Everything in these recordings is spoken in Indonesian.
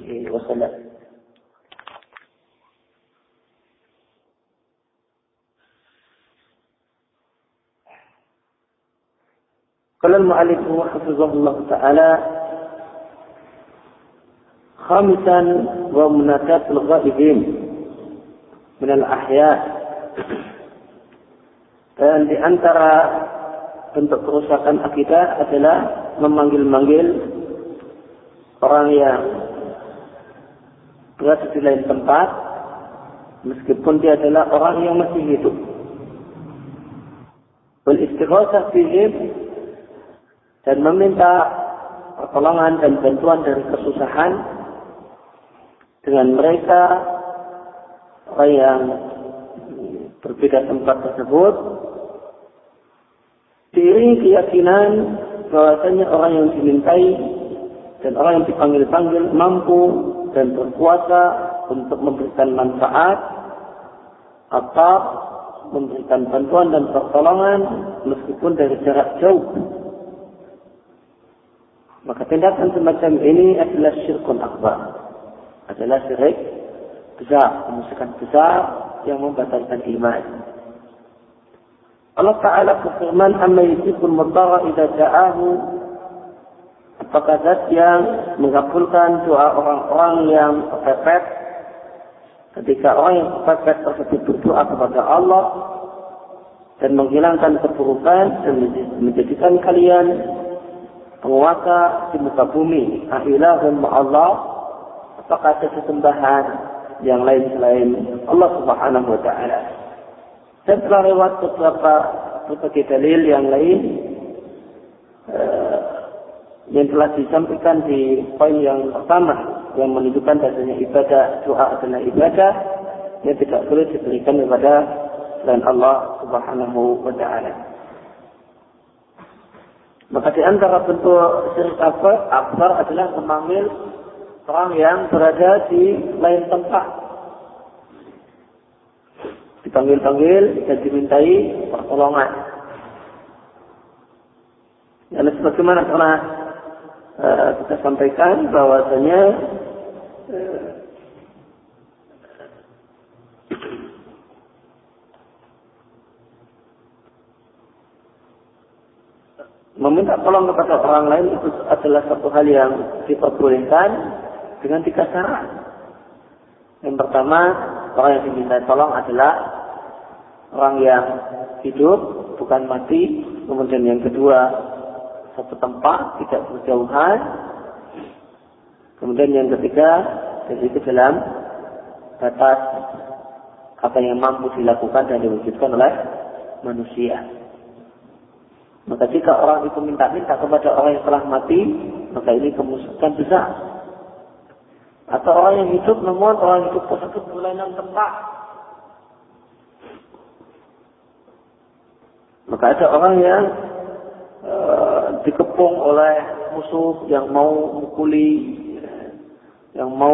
alaihi wasallam. Qala al-mu'allif hafizahullah ta'ala khamisan wa munakatul ghaibin min al-ahya. Dan di antara bentuk kerusakan akidah adalah memanggil-manggil orang yang berada di lain tempat meskipun dia adalah orang yang masih hidup. Wal istighatsah bihim, dan meminta pertolongan dan bantuan dari kesusahan dengan mereka orang yang berbeda tempat tersebut, diiringi keyakinan bahwasanya orang yang dimintai dan orang yang dipanggil-panggil mampu dan berkuasa untuk memberikan manfaat atau memberikan bantuan dan pertolongan meskipun dari jarak jauh. Maka tindakan semacam ini adalah syirkun akbar, adalah syirik besar, kemusyrikan besar yang membatalkan iman. Allah Ta'ala berfirman, "Amma yujibul mudtarra idza da'ahu." Apakah zat yang mengabulkan doa orang-orang yang kepepet ketika orang yang kepepet tersebut berdoa kepada Allah dan menghilangkan keburukan dan menjadikan kalian penguasa di muka bumi. Ahilahum ma'allah, apakah ada sesembahan yang lain selain Allah Subhanahu wa ta'ala. Dan telah lewat berbagai dalil yang lain yang telah disampaikan di poin yang pertama yang menunjukkan bahasanya ibadah, doa adalah ibadah yang tidak boleh diberikan kepada selain Allah Subhanahu wa ta'ala. Maka di antara bentuk syirik akbar adalah memanggil orang yang berada di lain tempat. Dipanggil-panggil dan dimintai pertolongan. Dan sebagaimana pernah kita sampaikan bahwasanya meminta tolong kepada orang lain itu adalah satu hal yang diperbolehkan dengan 3 syarat. Yang pertama, orang yang diminta tolong adalah orang yang hidup, bukan mati. Kemudian yang kedua, satu tempat, tidak berjauhan. Kemudian yang ketiga, dan itu dalam batas apa yang mampu dilakukan dan diwujudkan oleh manusia. Maka jika orang itu minta-minta kepada orang yang telah mati, maka ini kemusyrikan besar. Atau orang yang hidup, namun orang hidup tersebut berlainan tempat. Maka ada orang yang dikepung oleh musuh yang mau mukuli, yang mau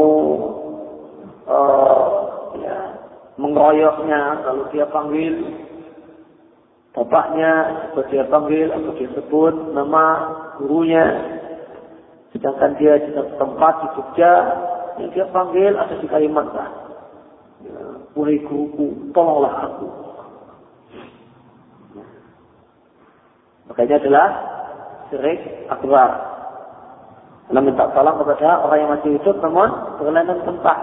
mengeroyoknya, lalu dia panggil bapaknya, atau dia panggil, atau dia sebut nama gurunya, sedangkan dia di satu tempat di Jogja, yang dia panggil ada di Kalimantan. Wahai guruku, tolonglah aku. Makanya adalah syirik akbar. Karena minta tolong kepada orang yang masih hidup namun berlainan tempat.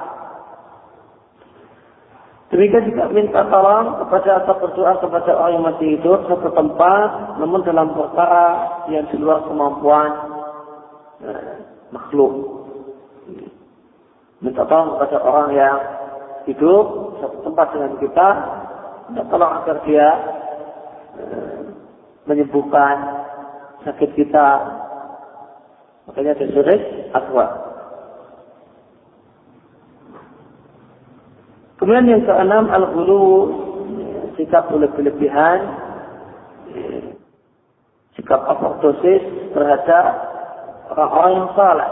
Demikian juga minta tolong kepada atau berdoa kepada orang yang masih hidup satu tempat namun dalam perkara yang di luar kemampuan makhluk. Minta tolong kepada orang yang hidup satu tempat dengan kita, minta tolong agar dia menyembuhkan sakit kita. Makanya ada syirik akbar. Kemudian yang keenam, al-ghulu, sikap berlebihan, sikap overdosis terhadap orang-orang yang saleh.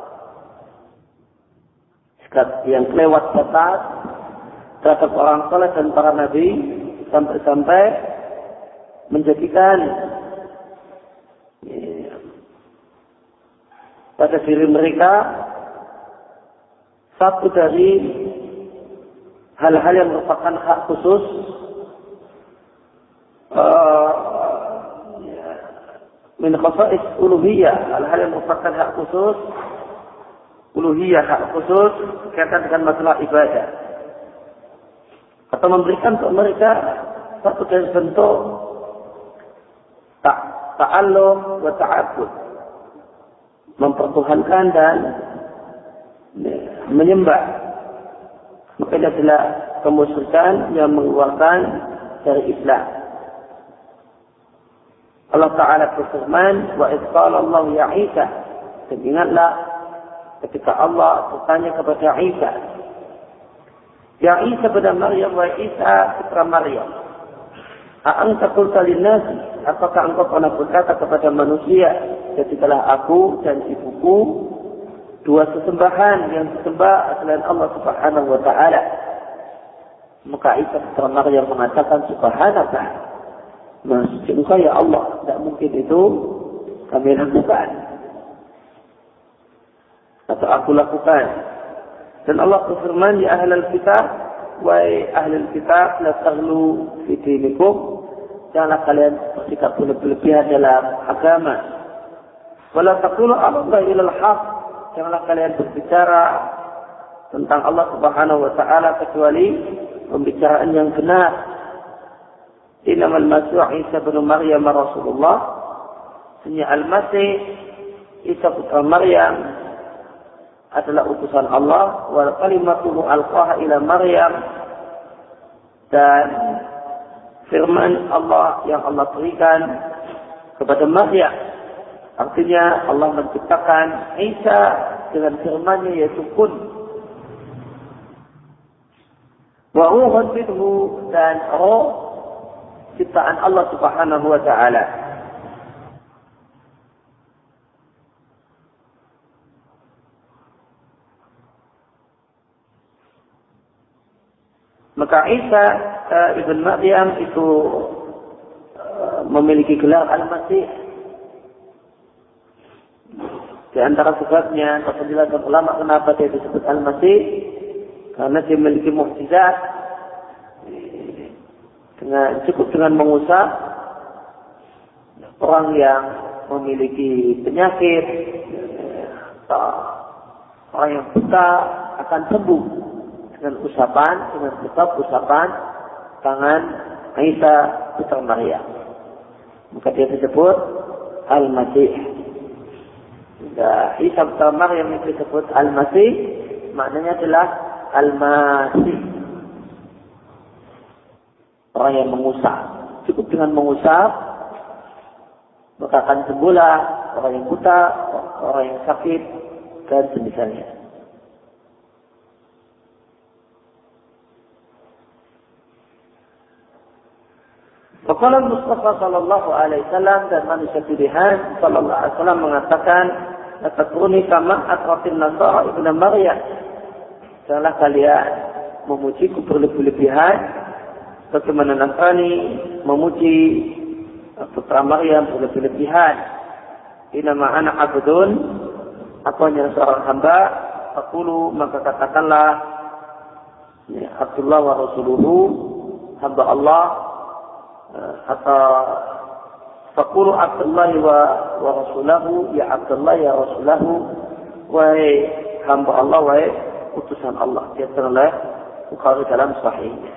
Sikap yang kelewat batas terhadap orang saleh dan para nabi sampai-sampai menjadikan pada diri mereka satu dari hal-hal yang merupakan hak khusus min khasa'is uluhiyah, hal-hal yang merupakan hak khusus uluhiyah, hak khusus berkaitan dengan masalah ibadah, atau memberikan untuk mereka satu dari bentuk ta'alluq wa ta'abbud, mempertuhankan dan menyembah. Maka ini adalah kemusyrikan yang mengeluarkan dari Islam. Allah Ta'ala berfirman, wa idh qala Allah ya Isa, dan ingatlah ketika Allah bertanya kepada Isa, ya Isa bin Maryam, wa Isa putra Maryam, a'anta qulta lin-nasi, apakah engkau pernah berkata kepada manusia, jadikanlah aku dan ibuku dua sesembahan yang disembah selain Allah Subhanahu wa Ta'ala. Maka Isa putra Maryam mengatakan, subhanaka, maha suci Engkau ya Allah, tidak mungkin itu kami lakukan atau aku lakukan. Dan Allah berfirman, ya ahlal kitab, wahai ahlul kitab, la taghlu fi dinikum, janganlah kalian bersikap berlebihan dalam agama. Wala taqulu 'ala Allahi illa al-haq, janganlah kalian berbicara tentang Allah Subhanahu wa Ta'ala kecuali pembicaraan yang benar. Innamal Masih Isa bin Maryam Rasulullah, sesungguhnya Al-Masih Isa putra Maryam adalah utusan Allah, wal kalimatuhu alqaha ila Maryam, dan firman Allah yang Allah berikan kepada Maryam. Artinya Allah menciptakan Isa dengan firman-Nya, yaitu kun. Wa ruhun minhu, dan roh ciptaan Allah Subhanahu wa Ta'ala. Maka Isa ibn Maryam itu memiliki gelar Al-Masih. Di antara sebabnya atau penjelasan ulama kenapa dia disebut Al-Masih, karena dia memiliki mukjizat, cukup dengan mengusap orang yang memiliki penyakit, orang yang buta akan sembuh dengan sebab usapan tangan Isa putra Maryam. Maka dia disebut Al-Masih. Isa putra Maryam yang disebut Al-Masih, maknanya adalah Al-Masih, orang yang mengusap. Cukup dengan mengusap maka akan sembuhlah orang yang buta, orang yang sakit, dan semisalnya. Faqala Mustafa sallallahu alaihi wasallam, dan manusia pilihan sallallahu alaihi wasallam mengatakan, "Atakruni kama atratin Nasara ibnu Maryam." Janganlah kalian memujiku berlebih-lebihan bagaimana Nasrani memuji putra Maryam berlebih-lebihan. Inama ana abdun, aku hanya seorang hamba. Aqulu, maka katakanlah, Abdullah wa Rasuluhu, hamba Allah. Atau faqulu Abdullah wa Rasulahu, ya Abdullah ya Rasulahu, wahai hamba Allah, wahai utusan Allah. Dia oleh Bukhari dalam sahihnya.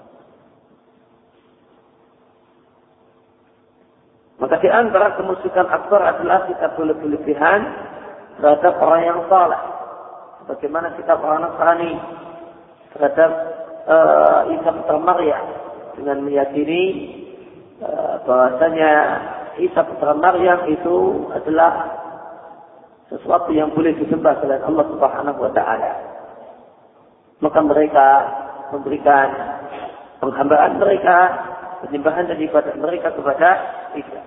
Maka di antara kemusyrikan akbar adalah kita berlebih-lebihan terhadap orang yang saleh. Bagaimana sikap orang Nasrani terhadap Isa putra Maryam dengan meyakini bahwasanya Isa putra Maryam itu adalah sesuatu yang boleh disembah selain Allah Subhanahu wa Ta'ala. Maka mereka memberikan penghambaan mereka, penyembahan dan ibadah mereka kepada Isa.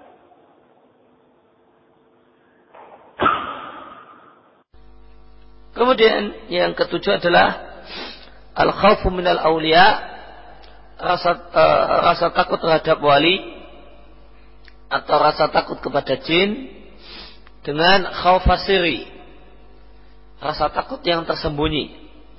Kemudian yang ketujuh adalah al-khawfu minal awliya, rasa takut terhadap wali atau rasa takut kepada jin dengan khawf siri. rasa takut yang tersembunyi.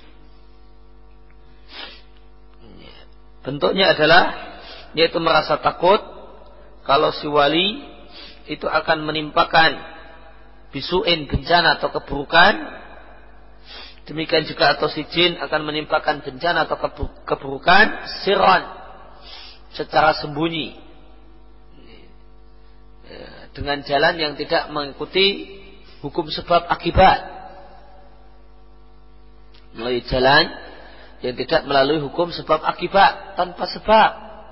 Bentuknya adalah yaitu merasa takut kalau si wali itu akan menimpakan bisuin, bencana atau keburukan. Demikian juga atau si jin akan menimpakan bencana atau keburukan sirran, secara sembunyi, dengan jalan yang tidak mengikuti hukum sebab akibat, melalui jalan yang tidak melalui hukum sebab akibat, tanpa sebab.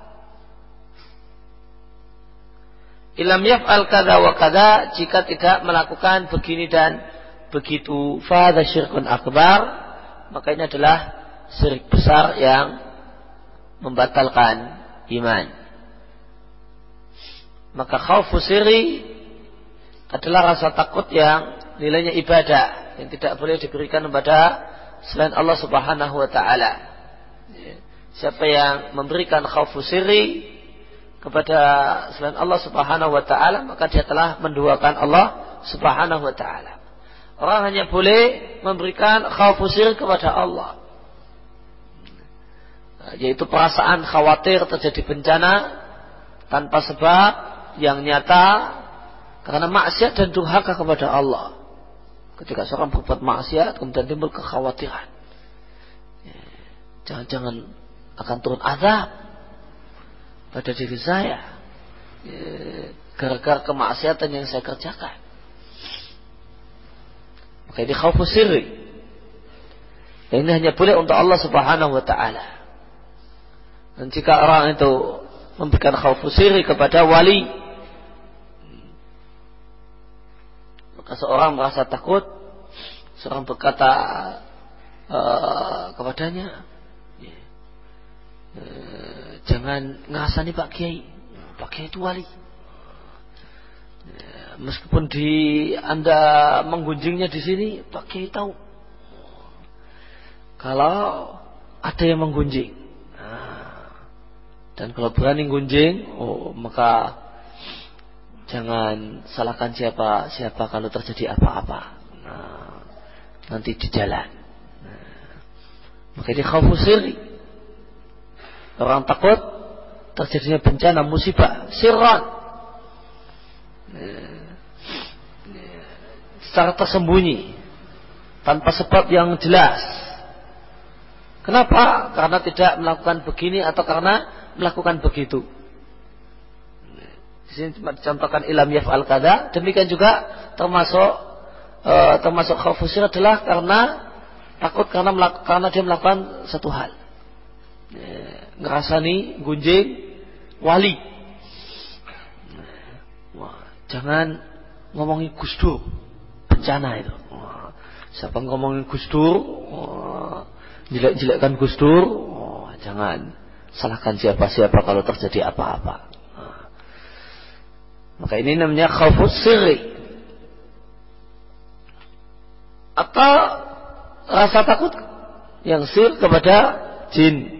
Ilam yaf'al kada wa kada, jika tidak melakukan begini dan begitu, fa hadza syirkun akbar, maka ini adalah syirik besar yang membatalkan iman. Maka khaufu sirri adalah rasa takut yang nilainya ibadah, yang tidak boleh diberikan kepada selain Allah Subhanahu wa ta'ala. Siapa yang memberikan khaufu sirri kepada selain Allah Subhanahu wa ta'ala, maka dia telah menduakan Allah Subhanahu wa ta'ala. Orang hanya boleh memberikan khaufu sirri kepada Allah, yaitu perasaan khawatir terjadi bencana tanpa sebab yang nyata karena maksiat dan durhaka kepada Allah. Ketika seorang berbuat maksiat kemudian timbul kekhawatiran, jangan-jangan akan turun azab pada diri saya gara-gara kemaksiatan yang saya kerjakan. Maka ini khaufu sirri. Dan ini hanya boleh untuk Allah Subhanahu wa ta'ala. Dan jika orang itu memberikan khaufu sirri kepada wali, maka seorang merasa takut, seorang berkata kepadanya, jangan ngasani Pak Kiai itu wali. Meskipun Anda menggunjingnya di sini, Pak Kiai tahu kalau ada yang menggunjing. Dan kalau berani gunjing, maka jangan salahkan siapa kalau terjadi apa-apa. Nanti di jalan. Maka ini khaufu sirri. Orang takut terjadinya bencana, musibah, sirran, secara tersembunyi, tanpa sebab yang jelas. Kenapa? Karena tidak melakukan begini atau karena melakukan begitu. Di sini cuma dicontohkan ilam yaf'al kada. Demikian juga termasuk khaufu sirri adalah karena takut karena dia melakukan satu hal. Ngerasani gunjing wali. Jangan ngomongin Gus Dur, bencana itu. Siapa ngomongin Gus Dur, jelek-jelekkan Gus Dur, jangan salahkan siapa-siapa kalau terjadi apa-apa. Maka ini namanya khaufus sirri. Atau rasa takut yang sir kepada jin.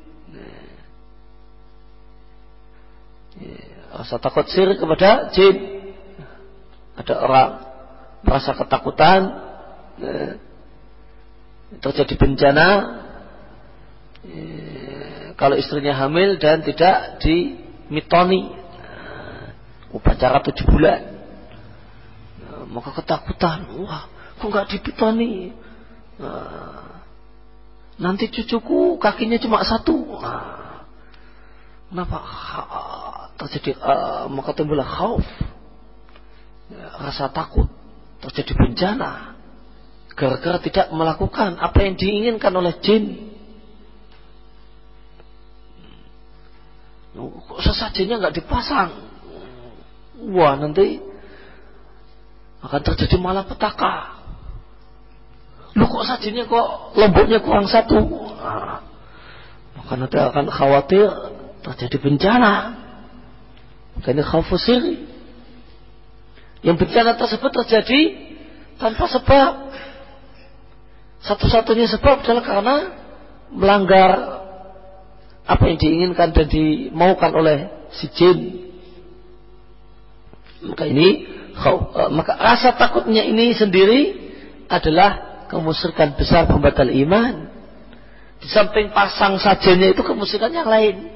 Rasa takut sir kepada jin. Ada orang merasa ketakutan, terjadi bencana kalau istrinya hamil dan tidak dimitoni, upacara 7 bulan, maka ketakutan, wah kok nggak dimitoni, nanti cucuku kakinya cuma 1, kenapa terjadi, maka timbullah khauf, rasa takut terjadi bencana gara-gara tidak melakukan apa yang diinginkan oleh jin. Kok sesajinya nggak dipasang, wah nanti akan terjadi malapetaka. Lu kok sajinya kok lomboknya kurang 1, maka nanti akan khawatir terjadi bencana. Maka ini khaufu sirri. Yang bencana tersebut terjadi tanpa sebab. Satu-satunya sebab adalah karena melanggar apa yang diinginkan dan dimaukan oleh si jin. Maka rasa takutnya ini sendiri adalah kemusyrikan besar pembatal iman. Di samping pasang sajennya itu kemusyrikan yang lain.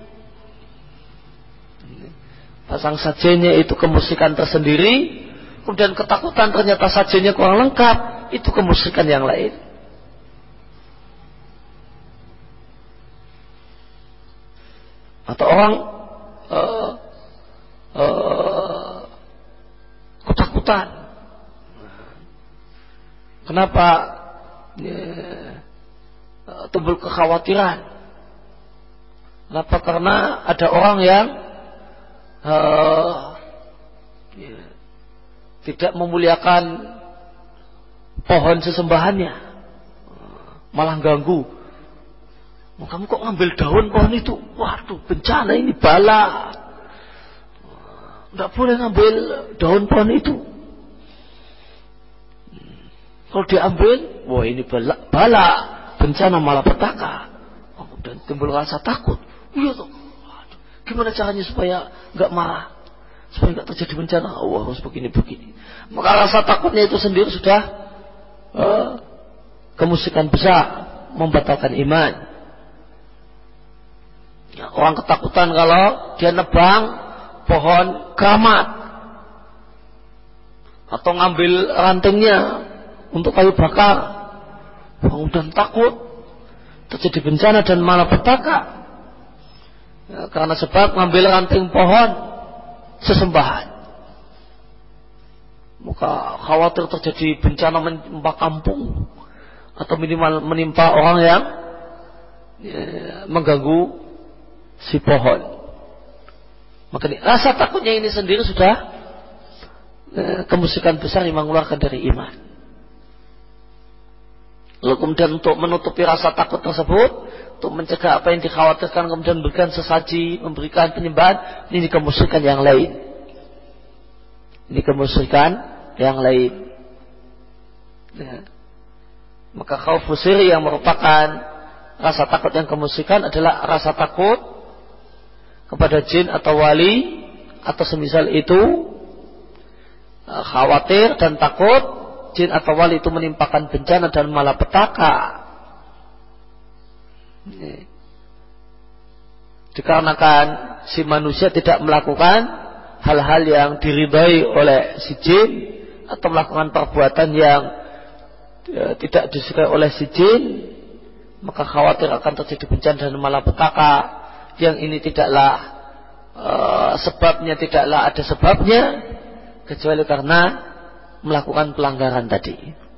Pasang sajennya itu kemusyrikan tersendiri, kemudian ketakutan ternyata sajennya kurang lengkap, itu kemusyrikan yang lain. Atau orang ketakutan. Kenapa timbul kekhawatiran? Kenapa? Karena ada orang yang tidak memuliakan pohon sesembahannya, malah ganggu. Kamu kok ngambil daun pohon itu? Waduh, bencana ini, bala. Tidak boleh ngambil daun pohon itu. Kalau diambil, wah ini bala, bencana malapetaka. Dan timbul rasa takut. Iya tuh. Waduh, gimana caranya supaya nggak marah, supaya nggak terjadi bencana? Oh, harus begini-begini. Maka rasa takutnya itu sendiri sudah kemusyrikan besar, membatalkan iman. Ya, orang ketakutan kalau dia nebang pohon keramat atau ngambil rantingnya untuk kayu bakar, dan takut terjadi bencana dan malapetaka, ya, karena sebab ngambil ranting pohon sesembahan. Maka khawatir terjadi bencana menimpa kampung atau minimal menimpa orang yang mengganggu si pohon. Maka rasa takutnya ini sendiri sudah kemusyrikan besar yang mengeluarkan dari iman. Lalu kemudian untuk menutupi rasa takut tersebut, untuk mencegah apa yang dikhawatirkan, kemudian memberikan sesaji, memberikan penyembahan, ini kemusyrikan yang lain. Ini kemusyrikan yang lain. Ya. Maka khaufu sirri yang merupakan rasa takut yang kemusyrikan adalah rasa takut kepada jin atau wali atau semisal itu, khawatir dan takut jin atau wali itu menimpakan bencana dan malapetaka. Dikarenakan si manusia tidak melakukan hal-hal yang diridai oleh si jin atau melakukan perbuatan yang tidak disukai oleh si jin, maka khawatir akan terjadi bencana dan malapetaka yang ini tidaklah sebabnya, tidaklah ada sebabnya kecuali karena melakukan pelanggaran tadi.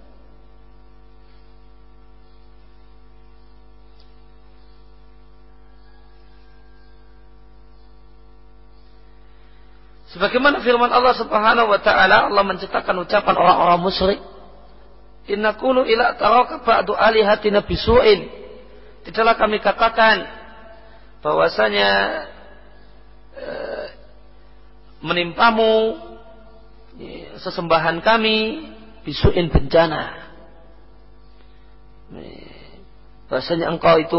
Sebagaimana firman Allah Subhanahu wa taala, Allah menciptakan ucapan orang-orang musyrik, "Inna qulu ila taraka ba'du alihatina bisu'in." Tidaklah kami katakan bahwasanya menimpamu sesembahan kami bisu'in, bencana. Bahwasanya engkau itu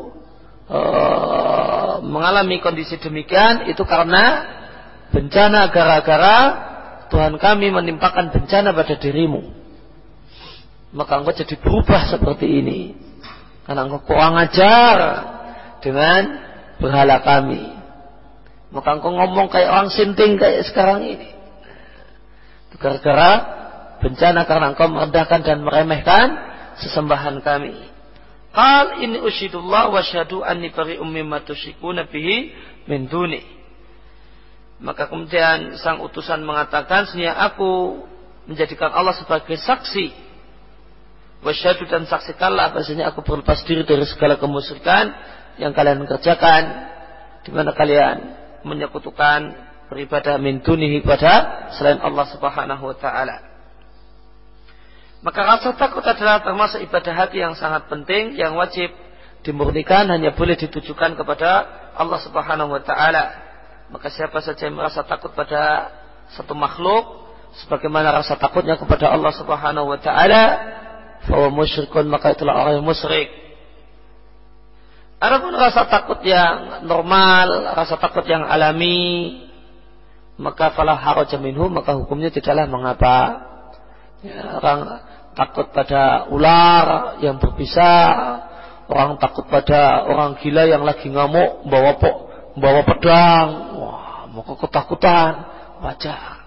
mengalami kondisi demikian itu karena bencana, gara-gara Tuhan kami menimpakan bencana pada dirimu. Maka engkau jadi berubah seperti ini karena engkau kurang ajar dengan berhala kami. Maka engkau ngomong kayak orang sinting kayak sekarang ini. Gara-gara bencana, karena engkau merendahkan dan meremehkan sesembahan kami. Qal inni usyhidullah wa asyhadu anni bari'um mimma tusyrikuna bihi min duni. Maka kemudian sang utusan mengatakan, sesungguhnya aku menjadikan Allah sebagai saksi. Wa asyhadu, dan saksikanlah bahwasanya aku berlepas diri dari segala kemusyrikan yang kalian kerjakan, di mana kalian menyekutukan beribadah min dunihi pada selain Allah Subhanahu wa taala. Maka rasa takut adalah termasuk ibadah hati yang sangat penting, yang wajib dimurnikan, hanya boleh ditujukan kepada Allah Subhanahu wa taala. Maka siapa saja yang merasa takut pada satu makhluk sebagaimana rasa takutnya kepada Allah Subhanahu wa taala, fa huwa musyrikun, maka itulah orang yang musyrik. Adapun rasa takut yang normal, rasa takut yang alami, maka fala haraja minhu, maka hukumnya tidaklah mengapa. Ya, orang takut pada ular yang berbisa, orang takut pada orang gila yang lagi ngamuk bawa pedang. Wah, maka ketakutan wajar.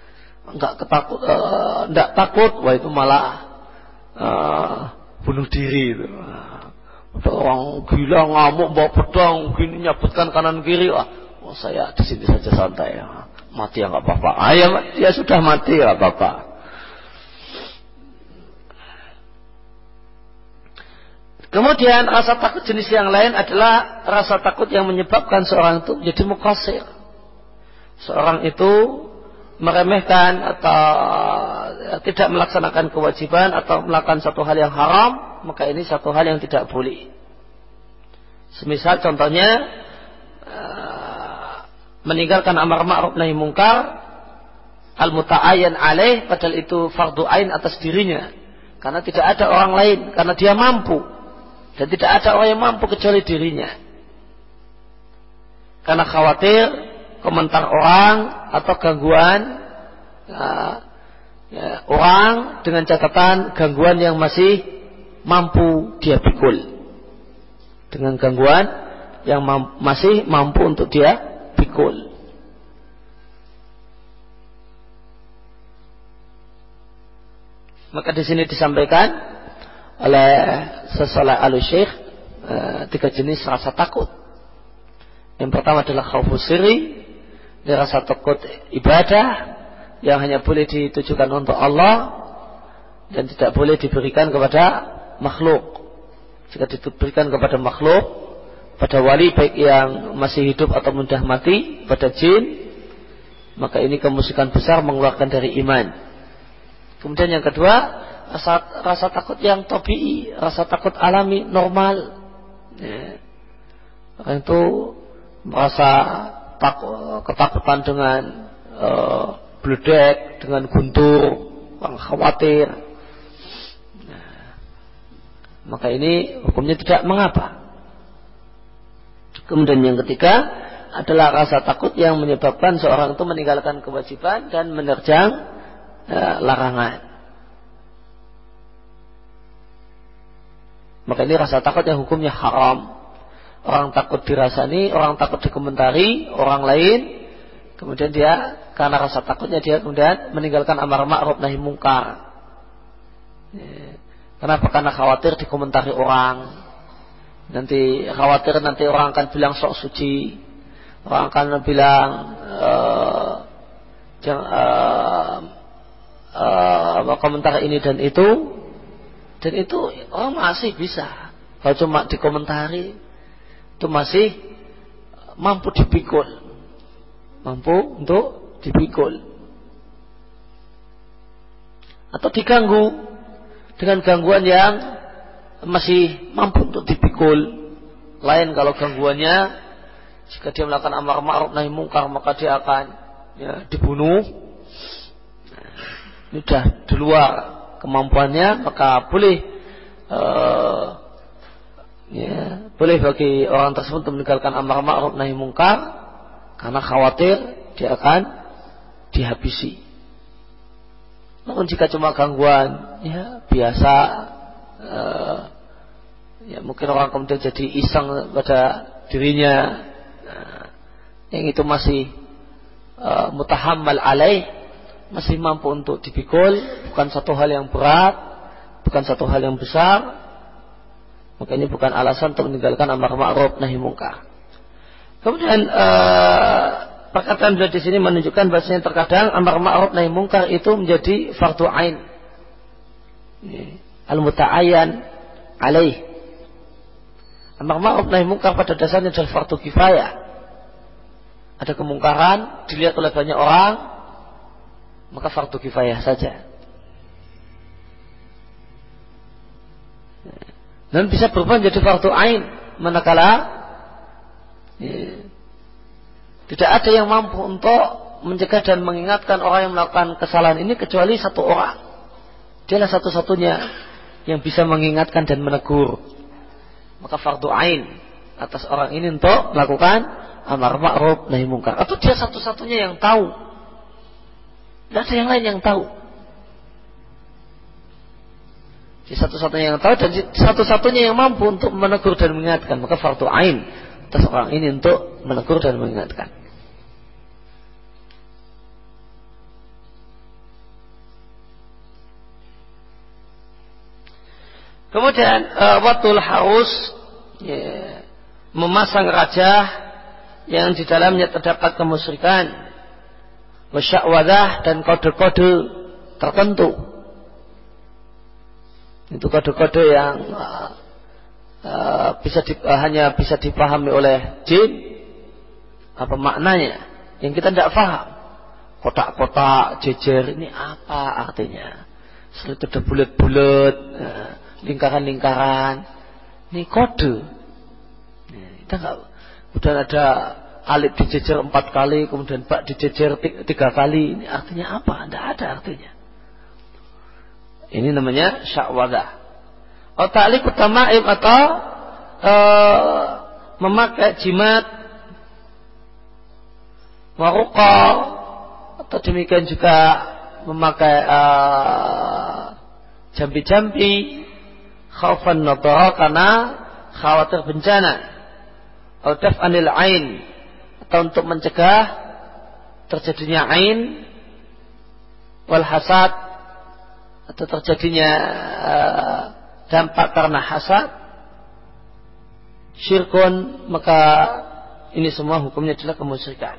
Enggak takut, wah itu malah bunuh diri itu. Ada orang gila ngamuk bawa pedang, gini nyabutkan kanan kiri, saya di sini saja santai ya. Mati ya nggak apa-apa. Ya sudah mati ya apa-apa. Kemudian rasa takut jenis yang lain adalah rasa takut yang menyebabkan seorang itu menjadi muqassir. Seorang itu meremehkan atau tidak melaksanakan kewajiban atau melakukan satu hal yang haram, maka ini satu hal yang tidak boleh. Semisal contohnya meninggalkan amar ma'ruf nahi mungkar al-muta'ayyan alaih, padahal itu fardu ain atas dirinya karena tidak ada orang lain, karena dia mampu dan tidak ada orang yang mampu kecuali dirinya, karena khawatir komentar orang atau gangguan orang dengan catatan gangguan yang masih mampu dia pikul, dengan gangguan yang masih mampu untuk dia pikul. Maka di sini disampaikan oleh sesalih al-syekh 3 jenis rasa takut. Yang pertama adalah khaufus sirri, ini rasa takut ibadah yang hanya boleh ditujukan untuk Allah dan tidak boleh diberikan kepada makhluk. Jika diberikan kepada makhluk, pada wali baik yang masih hidup atau mudah mati, pada jin, maka ini kemusyrikan besar mengeluarkan dari iman. Kemudian yang kedua, rasa takut yang tabi'i, rasa takut alami, normal. Orang itu merasa ketakutan dengan bledek, dengan guntur, orang khawatir. Maka ini hukumnya tidak mengapa. Kemudian yang ketiga adalah rasa takut yang menyebabkan seorang itu meninggalkan kewajiban dan menerjang larangan. Maka ini rasa takut yang hukumnya haram. Orang takut dirasani, orang takut dikomentari orang lain, kemudian dia karena rasa takutnya dia kemudian meninggalkan amar ma'ruf nahi mungkar. Kenapa? Karena khawatir dikomentari orang. Nanti khawatir nanti orang akan bilang sok suci, orang akan bilang komentar ini dan itu orang masih bisa. Kalau cuma dikomentari itu masih mampu dipikul, mampu untuk dipikul atau diganggu dengan gangguan yang masih mampu untuk dipikul. Lain kalau gangguannya, jika dia melakukan amar ma'ruf nahi mungkar maka dia akan dibunuh. Ini sudah di luar kemampuannya, maka boleh boleh bagi orang tersebut untuk meninggalkan amar ma'ruf nahi mungkar karena khawatir dia akan dihabisi. Namun jika cuma gangguan biasa, mungkin orang kemudian jadi iseng pada dirinya, yang itu masih mutahammal alaih, masih mampu untuk dipikul, bukan satu hal yang berat, bukan satu hal yang besar, maka ini bukan alasan untuk meninggalkan amar ma'ruf nahi mungkar. Kemudian perkataan beliau di sini menunjukkan bahwasanya terkadang amar ma'ruf nahi mungkar itu menjadi fardu ain, al-muta'ayyan alaih. Amar ma'ruf nahi mungkar pada dasarnya adalah fardu kifayah. Ada kemungkaran dilihat oleh banyak orang, maka fardu kifayah saja. Dan bisa berubah menjadi fardu ain manakala tidak ada yang mampu untuk mencegah dan mengingatkan orang yang melakukan kesalahan ini kecuali satu orang. Dialah satu-satunya yang bisa mengingatkan dan menegur. Maka fardu ain atas orang ini untuk melakukan amar ma'ruf nahi mungkar. Atau dia satu-satunya yang tahu. Tidak ada yang lain yang tahu. Dia satu-satunya yang tahu dan satu-satunya yang mampu untuk menegur dan mengingatkan. Maka fardu ain atas orang ini untuk menegur dan mengingatkan. Kemudian watul harus, ya, memasang rajah yang di dalamnya terdapat kemusyrikan, wasya'wadah, dan kode-kode tertentu. Itu kode-kode yang hanya bisa dipahami oleh jin. Apa maknanya? Yang kita tidak paham. Kotak-kotak, jejer, ini apa artinya? Setelah itu ada bulat-bulat, lingkaran-lingkaran. Ini kode. Kita nggak. Kemudian ada alif dijejer 4 kali, kemudian bak dijejer 3 kali. Ini artinya apa? Tidak ada artinya. Ini namanya sya'wadah. Atau ta'liq tamaim, atau memakai jimat, waruqa, atau demikian juga memakai jambi-jambi, khaufan nadara, karena khawatir bencana, atau daf'anil ain, atau untuk mencegah terjadinya ain, wal hasad, atau terjadinya dampak karena hasad, syirkun, maka ini semua hukumnya adalah kemusyrikan.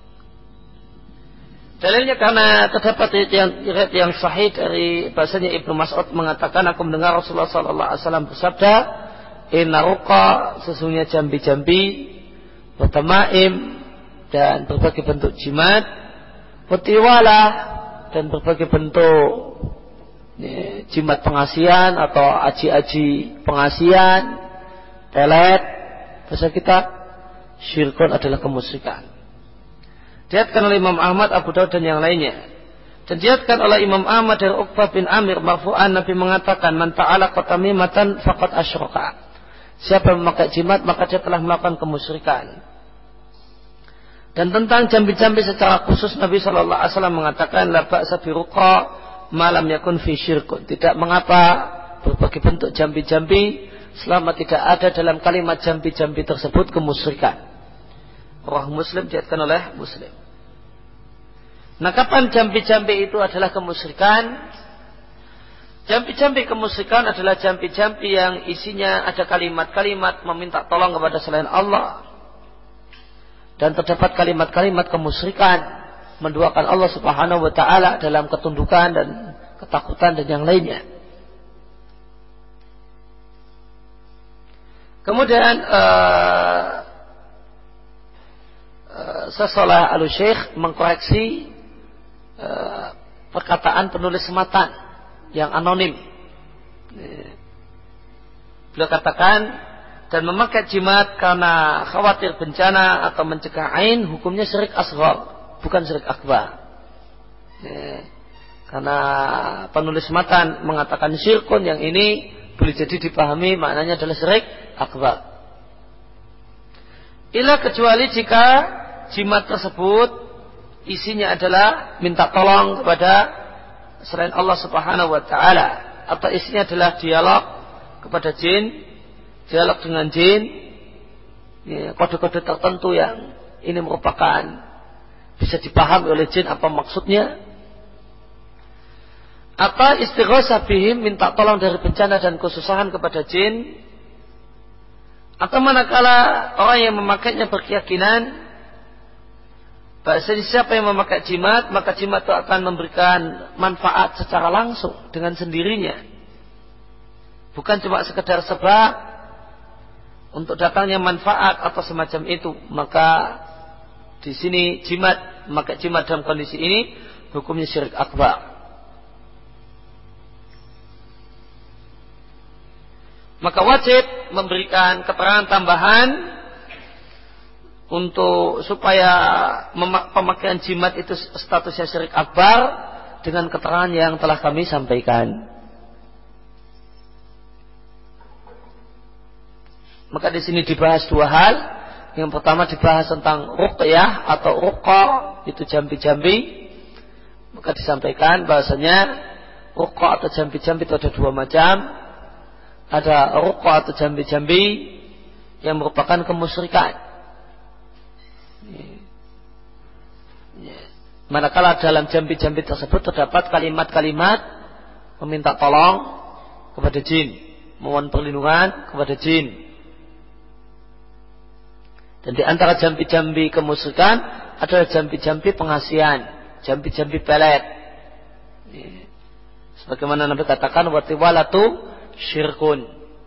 Dalilnya karena terdapat riwayat yang sahih dari bahasanya Ibnu Mas'ud mengatakan, aku mendengar Rasulullah sallallahu alaihi wasallam bersabda, inna ruqa, sesungguhnya jambi-jambi, wa tamaim, dan berbagai bentuk jimat, wa tiwalah, dan berbagai bentuk jimat pengasian atau aji-aji pengasian, telet, bahasa kita, syirkun adalah kemusyrikan. Diriwayatkan oleh Imam Ahmad, Abu Daud, dan yang lainnya. Dan diriwayatkan oleh Imam Ahmad dari Uqbah bin Amir marfu'an, Nabi mengatakan, man ta'alaqa tamimatan faqad asyraka. Siapa yang memakai jimat, maka dia telah melakukan kemusyrikan. Dan tentang jambi-jambi secara khusus, Nabi sallallahu alaihi wasallam mengatakan, la ba'sa bi ruqa malam yakun fi syirkun. Tidak mengapa berbagai bentuk jambi-jambi selama tidak ada dalam kalimat jambi-jambi tersebut kemusyrikan. Rawahu Muslim, diriwayatkan oleh Muslim. Nah, kapan jambi-jambi itu adalah kemusyrikan? Jambi-jambi kemusyrikan adalah jambi-jambi yang isinya ada kalimat-kalimat meminta tolong kepada selain Allah, dan terdapat kalimat-kalimat kemusyrikan, menduakan Allah Subhanahu wa ta'ala dalam ketundukan dan ketakutan dan yang lainnya. Kemudian Sasalah Al-Syekh mengkoreksi perkataan penulis matan yang anonim. Beliau katakan, dan memakai jimat karena khawatir bencana atau mencegah ain, hukumnya syirik asghar, bukan syirik akbar. Karena penulis matan mengatakan syirkun, yang ini boleh jadi dipahami maknanya adalah syirik akbar. Ila, kecuali jika jimat tersebut isinya adalah minta tolong kepada selain Allah Subhanahu wa ta'ala, atau isinya adalah dialog kepada jin, dialog dengan jin, kode-kode tertentu yang ini merupakan bisa dipahami oleh jin apa maksudnya, atau istighosah bihim, minta tolong dari bencana dan kesusahan kepada jin, atau manakala orang yang memakainya berkeyakinan bahasanya siapa yang memakai jimat, maka jimat itu akan memberikan manfaat secara langsung dengan sendirinya, bukan cuma sekedar sebab untuk datangnya manfaat atau semacam itu. Maka di sini jimat, memakai jimat dalam kondisi ini hukumnya syirik akbar. Maka wajib memberikan keterangan tambahan supaya pemakaian jimat itu statusnya syirik akbar dengan keterangan yang telah kami sampaikan. Maka di sini dibahas dua hal. Yang pertama dibahas tentang ruqyah atau ruqa, itu jambi-jambi. Maka disampaikan bahasanya ruqa atau jambi-jambi itu ada dua macam. ada ruqa atau jambi-jambi yang merupakan kemusyrikan. Manakala dalam jambi-jambi tersebut terdapat kalimat-kalimat meminta tolong kepada jin, mohon perlindungan kepada jin. Dan di antara jambi-jambi kemusyrikan adalah jambi-jambi pengasihan, jambi-jambi pelet. Sebagaimana Nabi katakan, watiwalatu syirkun.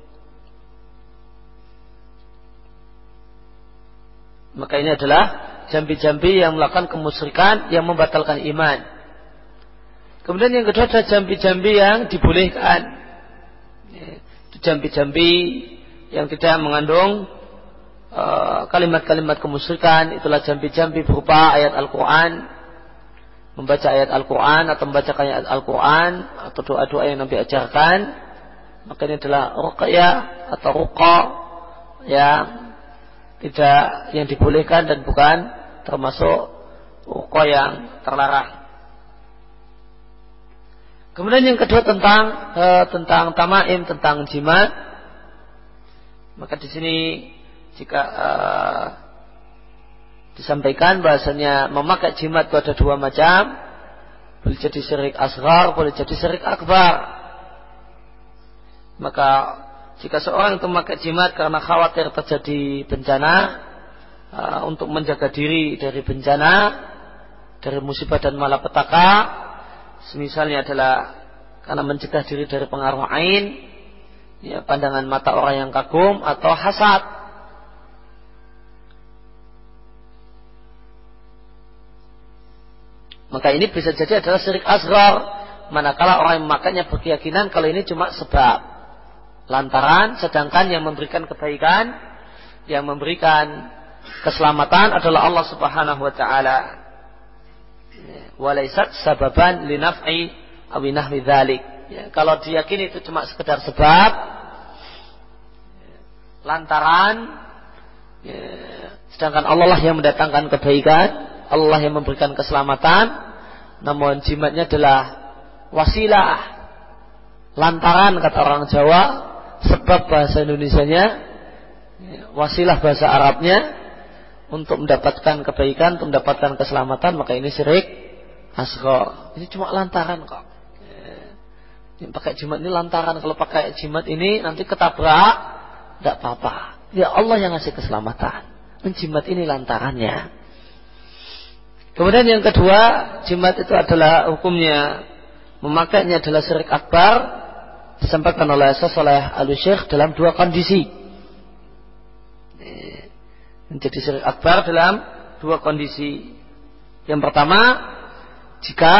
Maka ini adalah jambi-jambi yang melakukan kemusyrikan yang membatalkan iman. Kemudian yang kedua adalah jambi-jambi yang dibolehkan. Jambi-jambi yang tidak mengandung kalimat-kalimat kemusyrikan, itulah jambi-jambi berupa ayat Al-Quran, membaca ayat Al-Quran atau membacakan ayat Al-Quran atau doa-doa yang Nabi ajarkan. Maka ini adalah ruqyah atau ruqa yang dibolehkan dan bukan termasuk ruqa yang terlarang. Kemudian yang kedua tentang tamaim, tentang jimat. Maka di sini jika disampaikan bahasanya memakai jimat itu ada dua macam, boleh jadi syirik asghar, boleh jadi syirik akbar. Maka jika seorang itu memakai jimat karena khawatir terjadi bencana, untuk menjaga diri dari bencana, dari musibah dan malapetaka, semisalnya adalah karena mencegah diri dari pengaruh ain, pandangan mata orang yang kagum atau hasad. Maka ini bisa jadi adalah syirik asghar, manakala orang yang memakainya berkeyakinan kalau ini cuma sebab, lantaran, sedangkan yang memberikan kebaikan, yang memberikan keselamatan adalah Allah Subhanahu wa taala. Walaysat sababan linaf'i aw nahwi dzalik. Kalau diyakini itu cuma sekedar sebab, lantaran, sedangkan Allah lah yang mendatangkan kebaikan, Allah yang memberikan keselamatan, namun jimatnya adalah wasilah, lantaran kata orang Jawa, sebab bahasa Indonesianya, wasilah bahasa Arabnya, untuk mendapatkan kebaikan, untuk mendapatkan keselamatan, maka ini syirik asghar. Ini cuma lantaran kok. Yang pakai jimat ini lantaran, kalau pakai jimat ini nanti ketabrak, tidak apa-apa. Ya Allah yang ngasih keselamatan. Dan jimat ini lantarannya. Kemudian yang kedua, jimat itu adalah hukumnya, memakainya adalah syirik akbar, disampaikan oleh Saleh Al-Syekh dalam dua kondisi. Menjadi syirik akbar dalam dua kondisi. Yang pertama, jika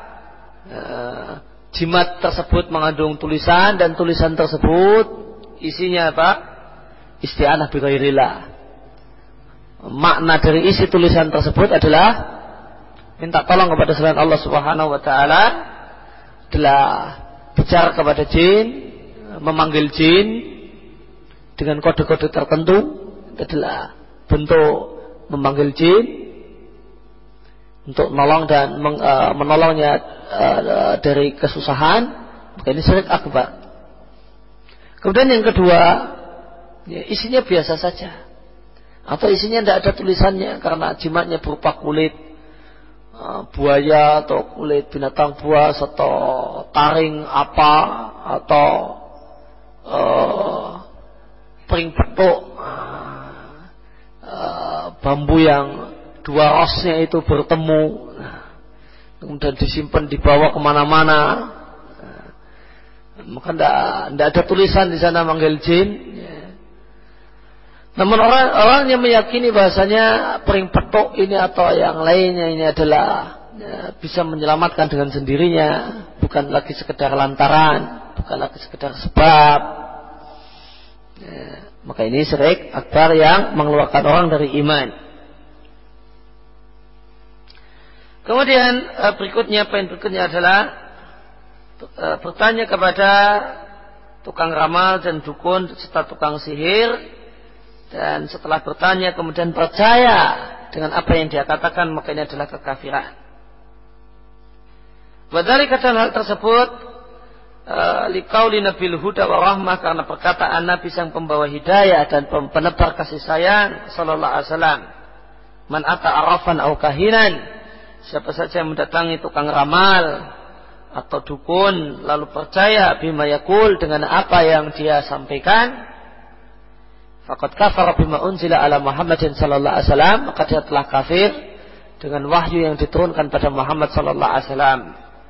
jimat tersebut mengandung tulisan dan tulisan tersebut isinya apa? Isti'anah bi ghairillah. Makna dari isi tulisan tersebut adalah minta tolong kepada selain Allah Subhanahu wa taala, adalah bicara kepada jin, memanggil jin dengan kode-kode tertentu, itu adalah bentuk memanggil jin untuk menolong dan menolongnya dari kesusahan, maka ini syirik akbar. Kemudian yang kedua, isinya biasa saja, atau isinya tidak ada tulisannya karena jimatnya berupa kulit buaya atau kulit binatang buas atau taring apa atau pering petuk, bambu yang dua rosnya itu bertemu, kemudian disimpan dibawa kemana-mana, maka tidak ada tulisan di sana manggil jin. Namun orang yang meyakini bahasanya pering petuk ini atau yang lainnya ini adalah bisa menyelamatkan dengan sendirinya, bukan lagi sekedar lantaran, bukan lagi sekedar sebab, maka ini syirik akbar yang mengeluarkan orang dari iman. Kemudian poin berikutnya adalah bertanya kepada tukang ramal dan dukun serta tukang sihir, dan setelah bertanya kemudian percaya dengan apa yang dia katakan, maka ini adalah kekafiran. Wadhalika, dalam hal tersebut, liqauli nabil huda wa rahmah, karena perkataan Nabi sang pembawa hidayah dan penebar kasih sayang sallallahu alaihi wasallam, man ata arafan au kahinan, siapa saja yang mendatangi tukang ramal atau dukun lalu percaya bima yaqul, dengan apa yang dia sampaikan, faqad kafara bima unzila ala Muhammadin sallallahu alaihi wasallam, maka dia telah kafir dengan wahyu yang diturunkan pada Muhammad sallallahu alaihi wasallam.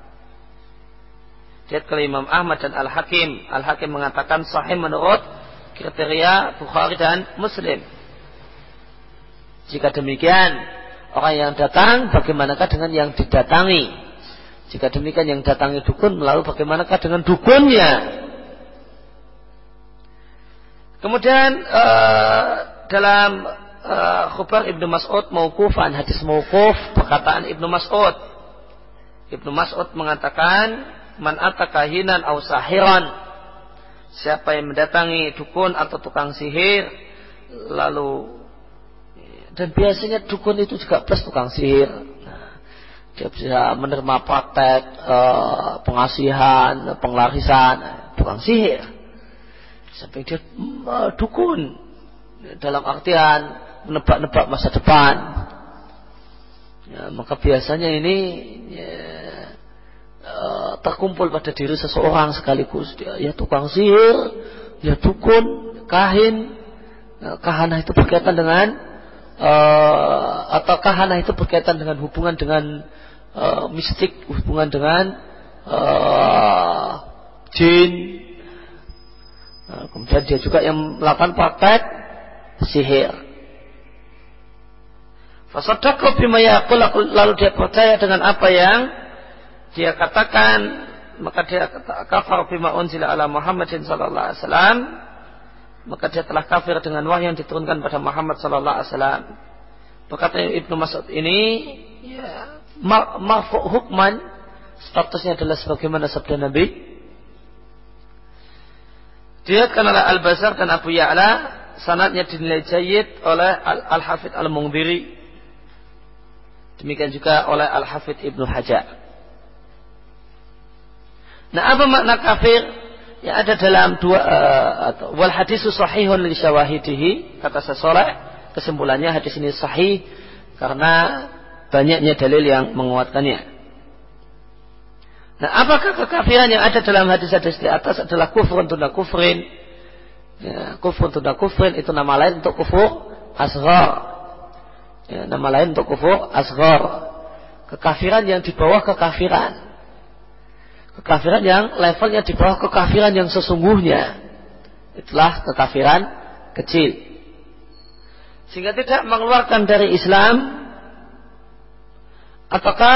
Lihat ke Imam Ahmad dan Al-Hakim. Al-Hakim mengatakan sahih menurut kriteria Bukhari dan Muslim. Jika demikian, orang yang datang bagaimanakah dengan yang didatangi? Jika demikian, yang datangi dukun, lalu bagaimanakah dengan dukunnya? Kemudian dalam khabar Ibnu Mas'ud mauqufan, hadis mauquf, perkataan Ibnu Mas'ud. Ibnu Mas'ud mengatakan, man atakahinan aw sahiran, siapa yang mendatangi dukun atau tukang sihir, lalu, dan biasanya dukun itu juga plus tukang sihir. Nah, dia bisa menerima praktek pengasihan, penglarisan, tukang sihir. Sampai dia dukun dalam artian menebak-nebak masa depan. Ya, maka biasanya ini terkumpul pada diri seseorang sekaligus, dia ya tukang sihir, ya dukun, kahin. Kahanah itu berkaitan dengan atau kahanah itu berkaitan dengan hubungan dengan mistik, hubungan dengan jin. Kemudian dia juga yang melakukan praktek sihir. Fasaddaqa bima yaqul, lalu dia percaya dengan apa yang dia katakan, maka dia kafar bima unzila ala Muhammadin sallallahu alaihi wasallam, maka dia telah kafir dengan wahyu yang diturunkan pada Muhammad sallallahu alaihi wasallam. Perkataan Ibnu Mas'ud ini ya, marfu' hukman, statusnya adalah sebagaimana sabda Nabi. Diriwayatkan oleh Al-Bazzar dan Abu Ya'la, sanadnya dinilai jayyid oleh Al-Hafidz Al-Mundhiri, demikian juga oleh Al-Hafidz Ibnu Hajar. Nah, apa makna kafir yang ada dalam wal hadisu sahihun li syawahidihi, kata Syekh, kesimpulannya hadis ini sahih karena banyaknya dalil yang menguatkannya. Nah, apakah kekafiran yang ada dalam hadis-hadis di atas adalah kufrun tuna kufrin? Ya, kufrun tuna kufrin itu nama lain untuk kufur asghar. Ya, nama lain untuk kufur asghar. Kekafiran yang di bawah kekafiran. Kekafiran yang levelnya di bawah kekafiran yang sesungguhnya, itulah kekafiran kecil, sehingga tidak mengeluarkan dari Islam. Ataukah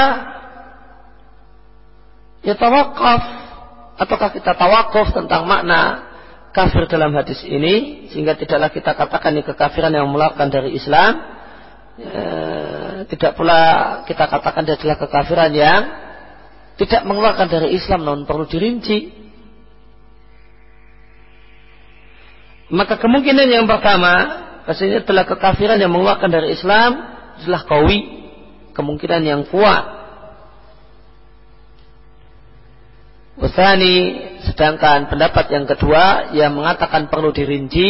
ya tawakuf, ataukah kita tawakuf tentang makna kafir dalam hadis ini, sehingga tidaklah kita katakan ini kekafiran yang mengeluarkan dari Islam, tidak pula kita katakan dia adalah kekafiran yang tidak mengeluarkan dari Islam, namun perlu dirinci. Maka kemungkinan yang pertama, bahasanya adalah kekafiran yang mengeluarkan dari Islam, adalah qawi, kemungkinan yang kuat. Wasani, sedangkan pendapat yang kedua yang mengatakan perlu dirinci,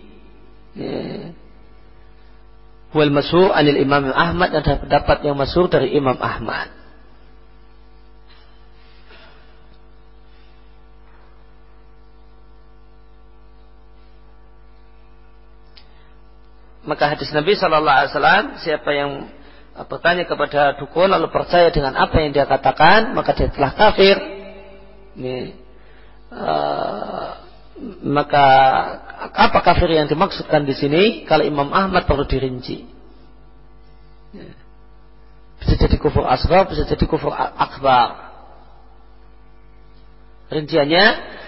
wal masyhur anil Imam Ahmad, adalah pendapat yang masyhur dari Imam Ahmad. Maka hadis Nabi sallallahu alaihi wasallam, siapa yang bertanya kepada dukun lalu percaya dengan apa yang dia katakan, maka dia telah kafir. Maka apa kafir yang dimaksudkan di sini? Kalau Imam Ahmad perlu dirinci. Bisa jadi kufur asghar, bisa jadi kufur akbar. Rinciannya,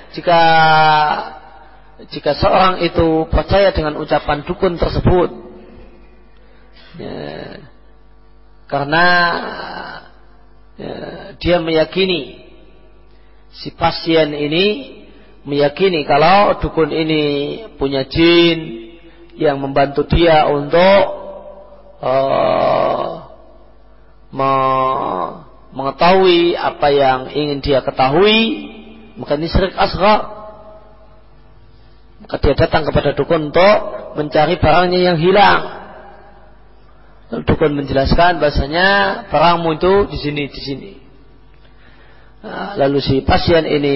jika seorang itu percaya dengan ucapan dukun tersebut, karena dia meyakini, si pasien ini meyakini kalau dukun ini punya jin yang membantu dia untuk mengetahui apa yang ingin dia ketahui, maka ini syirik asghar. Maka dia datang kepada dukun untuk mencari barangnya yang hilang. Lalu dukun menjelaskan bahasanya barangmu itu di sini. Nah, lalu si pasien ini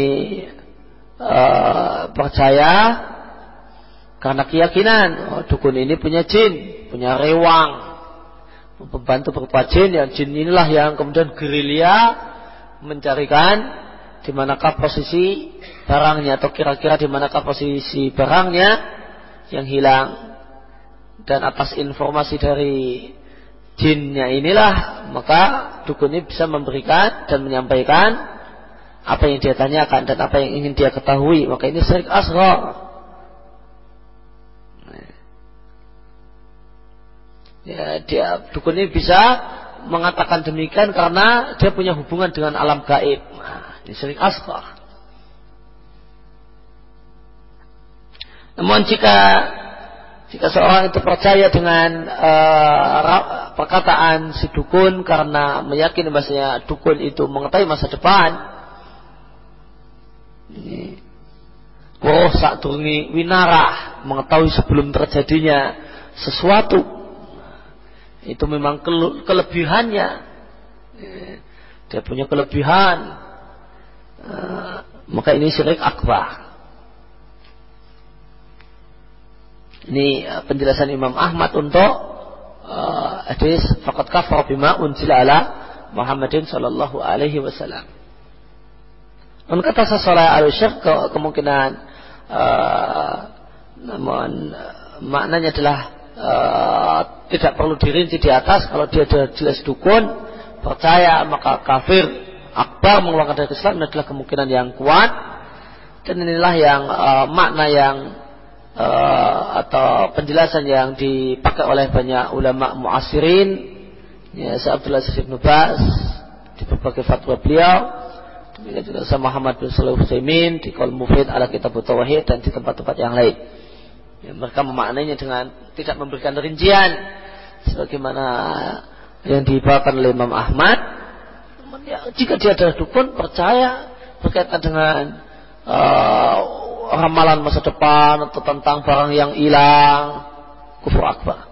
percaya karena keyakinan dukun ini punya jin, punya rewang, pembantu berupa jin. Yang jin inilah yang kemudian gerilya mencarikan di manakah posisi barangnya, atau kira-kira di manakah posisi barangnya yang hilang. Dan atas informasi dari jinnya inilah maka dukun ini bisa memberikan dan menyampaikan apa yang dia tanyakan dan apa yang ingin dia ketahui. Maka ini syirik asghar. Ya, dukun ini bisa mengatakan demikian karena dia punya hubungan dengan alam gaib. Nah, ini syirik asghar. Namun jika seorang itu percaya dengan perkataan si dukun karena meyakini bahasanya dukun itu mengetahui masa depan, saat durungi winarah, mengetahui sebelum terjadinya sesuatu, itu memang kelebihannya. Dia punya kelebihan, maka ini syirik akbar. Ini penjelasan Imam Ahmad untuk hadis faqad kafara bima unzila ala Muhammadin sallallahu alaihi wasallam. Dan kata sesuai al-syirk kemungkinan namun maknanya adalah tidak perlu dirinci di atas. Kalau dia jelas dukun percaya, maka kafir akbar, mengeluarkan dari Islam, adalah kemungkinan yang kuat. Dan inilah yang makna yang atau penjelasan yang dipakai oleh banyak ulama mu'asirin, ya, Abdullah bin Baz di berbagai fatwa beliau, demikian juga Muhammad bin Shalih Al-Utsaimin di Qaul Mufid ala Kitab Tauhid, dan di tempat-tempat yang lain. Ya, mereka memaknainya dengan tidak memberikan rincian sebagaimana yang dibawakan oleh Imam Ahmad. Ya, jika dia adalah dukun percaya berkaitan dengan ramalan masa depan atau tentang barang yang hilang, kufur akbar.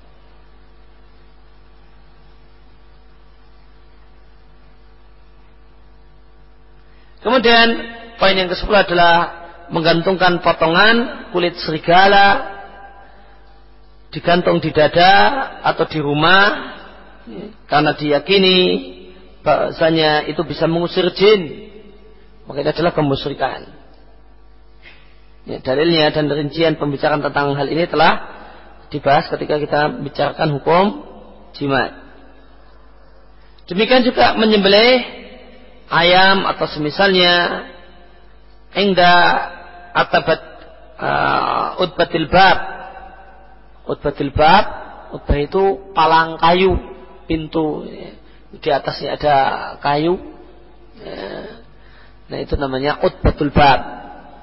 Kemudian poin yang ke-10 adalah menggantungkan potongan kulit serigala digantung di dada atau di rumah karena diyakini bahasanya itu bisa mengusir jin. Maka itu adalah kemusyrikan. Ya, dalilnya dan rincian pembicaraan tentang hal ini telah dibahas ketika kita bicarakan hukum jimat. Demikian juga menyembelih ayam atau semisalnya inda atabat utbatil bab. Utbatil bab, utbah itu palang kayu, pintu, ya, di atasnya ada kayu, ya. Nah itu namanya utbatul bab.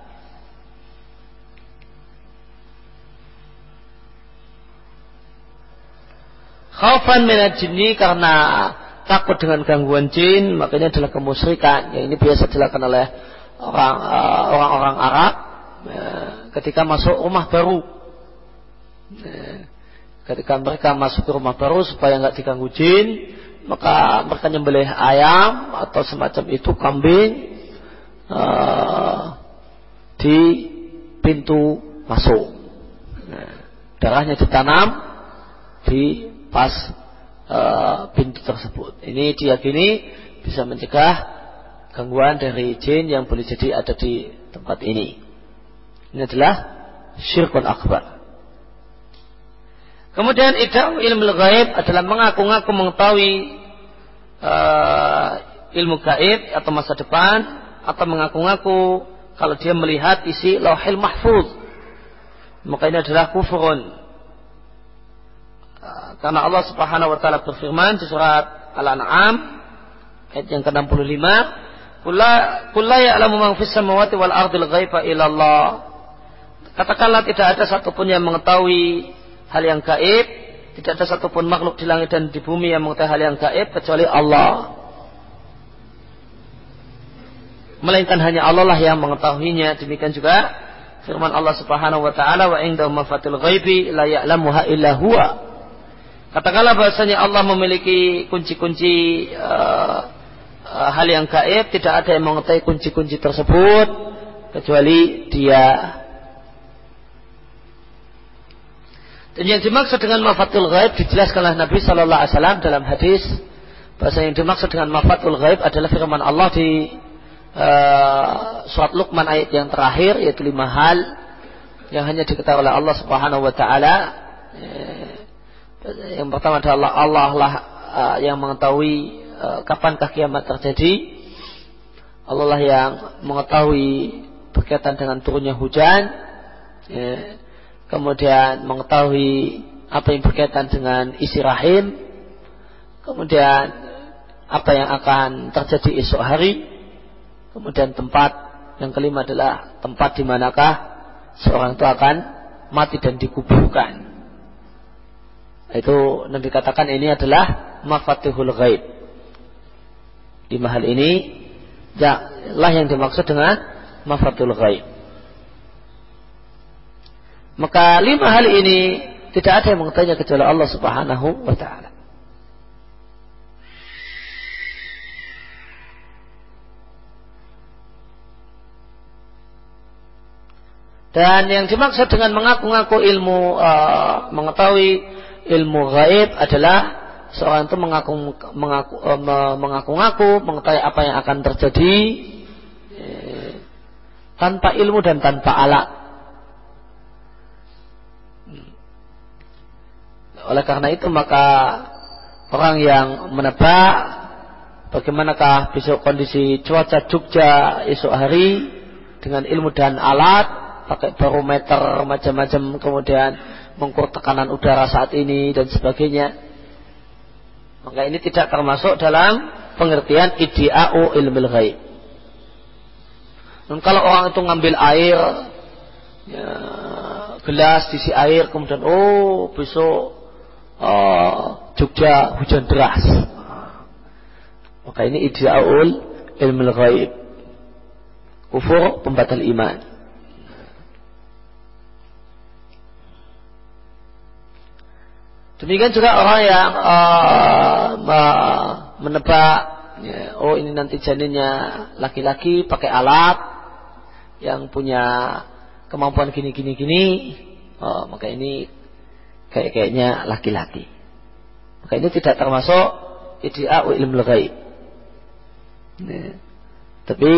Khaufan minal jinni, karena takut dengan gangguan jin, makanya adalah kemusyrikan. Yang ini biasa dilakukan oleh orang-orang Arab ketika masuk rumah baru. Ketika mereka masuk ke rumah baru supaya nggak diganggu jin, maka mereka nyembelih ayam atau semacam itu, kambing, di pintu masuk. Darahnya ditanam di pas pintu tersebut. Ini diyakini bisa mencegah gangguan dari jin yang boleh jadi ada di tempat ini. Ini adalah syirkun akbar. Kemudian ida'u ilmu gaib adalah mengaku-ngaku mengetahui ilmu gaib atau masa depan, atau mengaku-ngaku kalau dia melihat isi lauhil mahfuz. Maka ini adalah kufurun. Karena Allah Subhanahu wa taala berfirman di surat Al-An'am ayat yang ke-65, "Qul la ya'lamu man fis samawati wal ardil ghaiba illa Allah." Katakanlah tidak ada satupun yang mengetahui hal yang gaib, tidak ada satupun makhluk di langit dan di bumi yang mengetahui hal yang gaib kecuali Allah. melainkan hanya Allah lah yang mengetahuinya. Demikian juga firman Allah Subhanahu wa taala, wa indahu mafatil ghaibi la ya'lamuha illa huwa. Katakanlah bahasanya Allah memiliki kunci-kunci hal yang gaib, tidak ada yang mengetahui kunci-kunci tersebut kecuali Dia. Dan yang dimaksud dengan mafatul ghaib dijelaskan oleh Nabi sallallahu alaihi wasallam dalam hadis, bahasa yang dimaksud dengan mafatul ghaib adalah firman Allah di surat Luqman ayat yang terakhir, yaitu 5 hal yang hanya diketahui oleh Allah Subhanahu wa taala. Yang pertama adalah Allah lah yang mengetahui kapankah kiamat terjadi. Allah lah yang mengetahui berkaitan dengan turunnya hujan. Kemudian mengetahui apa yang berkaitan dengan isi rahim. Kemudian apa yang akan terjadi esok hari. Kemudian tempat yang kelima adalah tempat di manakah seorang itu akan mati dan dikuburkan. Itu Nabi katakan ini adalah mafatihul ghaib. 5 hal ini lah yang dimaksud dengan mafatihul ghaib. Maka 5 hal ini tidak ada yang mengetahuinya kecuali Allah Subhanahu wa taala. Dan yang dimaksud dengan mengaku-ngaku ilmu mengetahui ilmu gaib adalah seorang itu mengaku-ngaku mengetahui apa yang akan terjadi tanpa ilmu dan tanpa alat. Oleh karena itu maka orang yang menebak bagaimanakah besok kondisi cuaca Jogja esok hari dengan ilmu dan alat, pakai barometer macam-macam, kemudian mengukur tekanan udara saat ini dan sebagainya, maka ini tidak termasuk dalam pengertian iddia'u ilmil ghaib. Dan kalau orang itu ngambil air, gelas diisi air, kemudian besok Jogja hujan deras, maka ini iddia'ul ilmil ghaib, kufur, pembatal iman. Demikian juga orang yang menebak, ini nanti janinnya laki-laki pakai alat yang punya kemampuan gini, maka ini kayaknya laki-laki. Maka ini tidak termasuk iddia'u ilmul ghaib. Tapi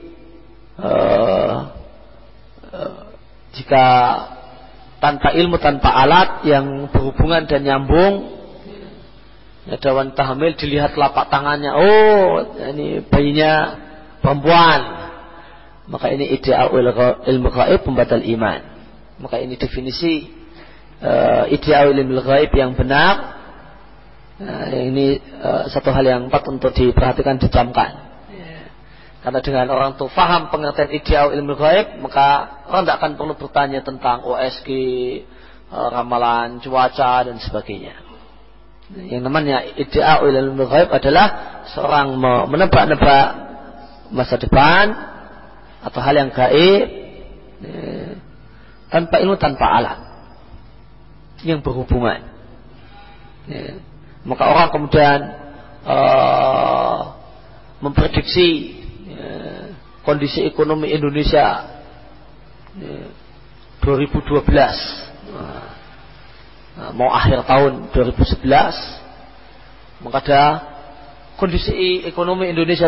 jika tanpa ilmu, tanpa alat yang berhubungan dan nyambung, ada wanita hamil dilihat telapak tangannya, ini bayinya perempuan, maka ini iddia'u ilmu ghaib, pembatal iman. Maka ini definisi iddia'u ilmu ghaib yang benar. Ini satu hal yang patut untuk diperhatikan, dicamkan. Karena dengan orang itu faham pengertian iddia'u ilmu ghaib, maka orang tidak akan perlu bertanya tentang OSG, ramalan cuaca dan sebagainya. Yang namanya iddia'u ilmu ghaib adalah seorang menebak-nebak masa depan atau hal yang gaib tanpa ilmu, tanpa alat yang berhubungan. Maka orang kemudian memprediksi kondisi ekonomi Indonesia 2012, mau akhir tahun 2011, maka ada kondisi ekonomi Indonesia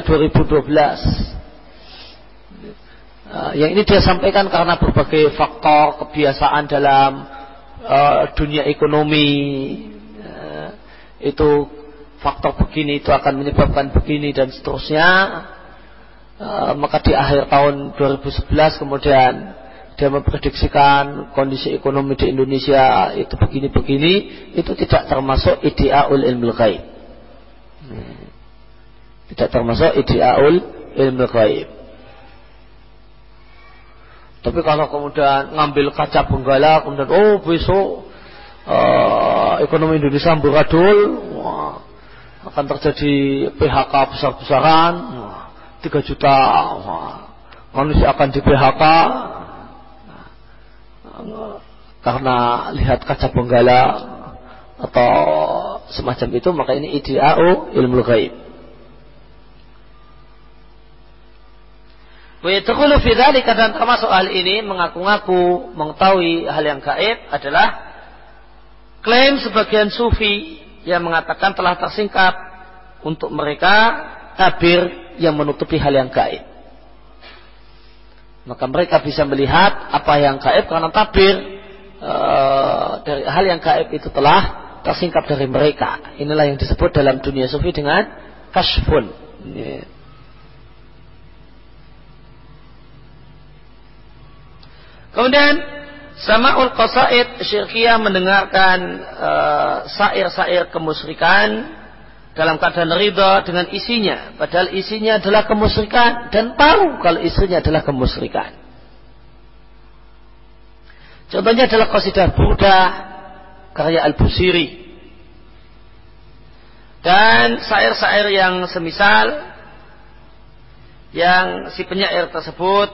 2012. Yang ini dia sampaikan karena berbagai faktor kebiasaan dalam dunia ekonomi, itu faktor begini itu akan menyebabkan begini dan seterusnya. Maka di akhir tahun 2011 kemudian dia memprediksikan kondisi ekonomi di Indonesia itu begini-begini, itu tidak termasuk iddia'ul ilmul ghaib. Tidak termasuk iddia'ul ilmul ghaib. Tapi kalau kemudian ngambil kaca benggala, kemudian besok ekonomi Indonesia amburadul, akan terjadi PHK besar-besaran, 3 juta, manusia akan di PHK karena lihat kaca benggala atau semacam itu, maka ini iddia'u ilmu ghaib. Wa yadkhulu fi dzalika, dan termasuk hal ini mengaku-ngaku mengetahui hal yang gaib adalah klaim sebagian sufi yang mengatakan telah tersingkap untuk mereka tabir yang menutupi hal yang gaib. Maka mereka bisa melihat apa yang gaib karena tabir dari hal yang gaib itu telah tersingkap dari mereka. Inilah yang disebut dalam dunia sufi dengan kasyfun. Kemudian sama'ul qasaid syirkiyah, mendengarkan syair-syair kemusyrikan dalam keadaan ridha dengan isinya, padahal isinya adalah kemusyrikan, dan tahu kalau isinya adalah kemusyrikan. Contohnya adalah qasidah Burda karya Al-Busiri dan syair-syair yang semisal, yang si penyair tersebut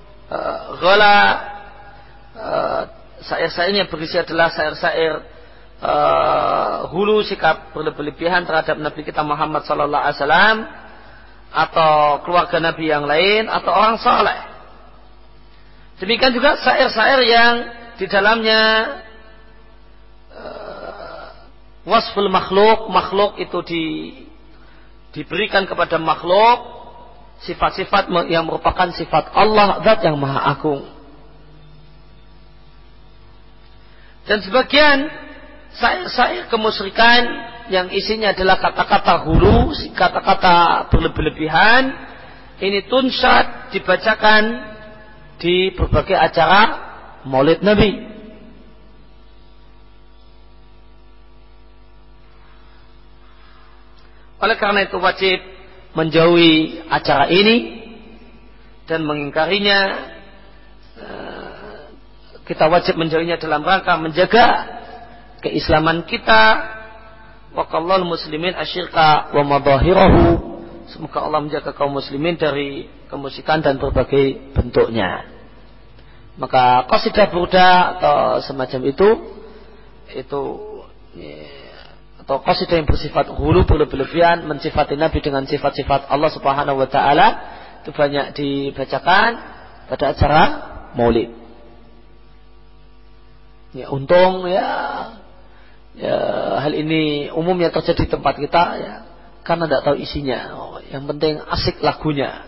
syair-syairnya berisi adalah syair-syair hulu, sikap berlebihan terhadap Nabi kita Muhammad sallallahu alaihi wasallam atau keluarga Nabi yang lain atau orang saleh. Demikian juga syair-syair yang di dalamnya wasful makhluk itu diberikan kepada makhluk sifat-sifat yang merupakan sifat Allah, zat yang maha agung. Dan sebagian syair kemusyrikan yang isinya adalah kata-kata hulu, kata-kata berlebihan, ini tunsyad, dibacakan di berbagai acara Maulid Nabi. Oleh karena itu wajib menjauhi acara ini dan mengingkarinya. Kita wajib menjauhinya dalam rangka menjaga keislaman kita. Wa qallal muslimin asyirka wa madahirahu. Semoga Allah menjaga kaum muslimin dari kemusyrikan dan berbagai bentuknya. Maka qasidah Burda atau semacam itu atau qasidah yang bersifat hulu, berlebihan, mensifati Nabi dengan sifat-sifat Allah Subhanahu wa taala, itu banyak dibacakan pada acara Maulid. Ya, untung hal ini umumnya terjadi di tempat kita ya, karena tidak tahu isinya. Yang penting asik lagunya.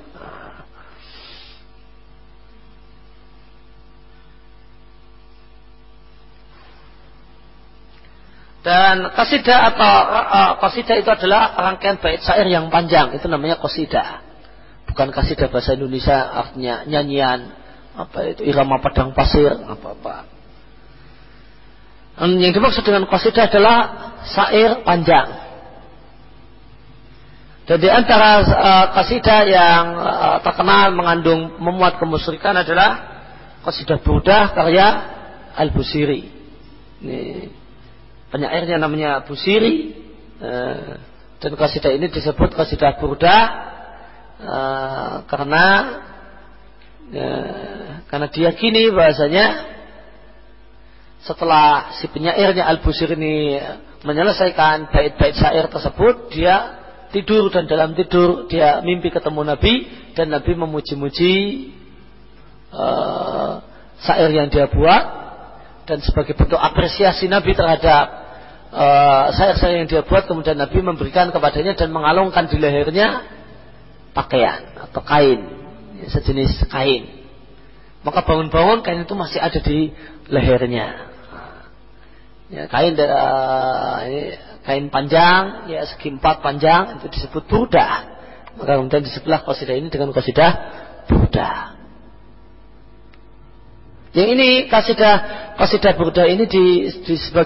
Dan qasidah atau qasidah itu adalah rangkaian bait syair yang panjang, itu namanya qasidah. Bukan qasidah bahasa Indonesia artinya nyanyian apa itu irama padang pasir apa-apa. Yang dimaksud dengan qasidah adalah syair panjang. Dan di antara qasidah yang terkenal mengandung memuat kemusyrikan adalah qasidah Burda karya Al-Busiri. Ini penyairnya namanya Busiri, dan qasidah ini disebut qasidah Burda karena diyakini bahasanya setelah si penyairnya Al-Busiri ini menyelesaikan bait-bait syair tersebut, dia tidur, dan dalam tidur dia mimpi ketemu Nabi, dan Nabi memuji-muji syair yang dia buat, dan sebagai bentuk apresiasi Nabi terhadap syair-syair yang dia buat, kemudian Nabi memberikan kepadanya dan mengalungkan di lehernya pakaian atau kain, sejenis kain. Maka bangun-bangun kain itu masih ada di lehernya. Ya, kain panjang, ya segi 4 panjang, itu disebut Burda. Maka kemudian di sebelah qasidah ini dengan qasidah Burda. Yang ini qasidah Burda ini di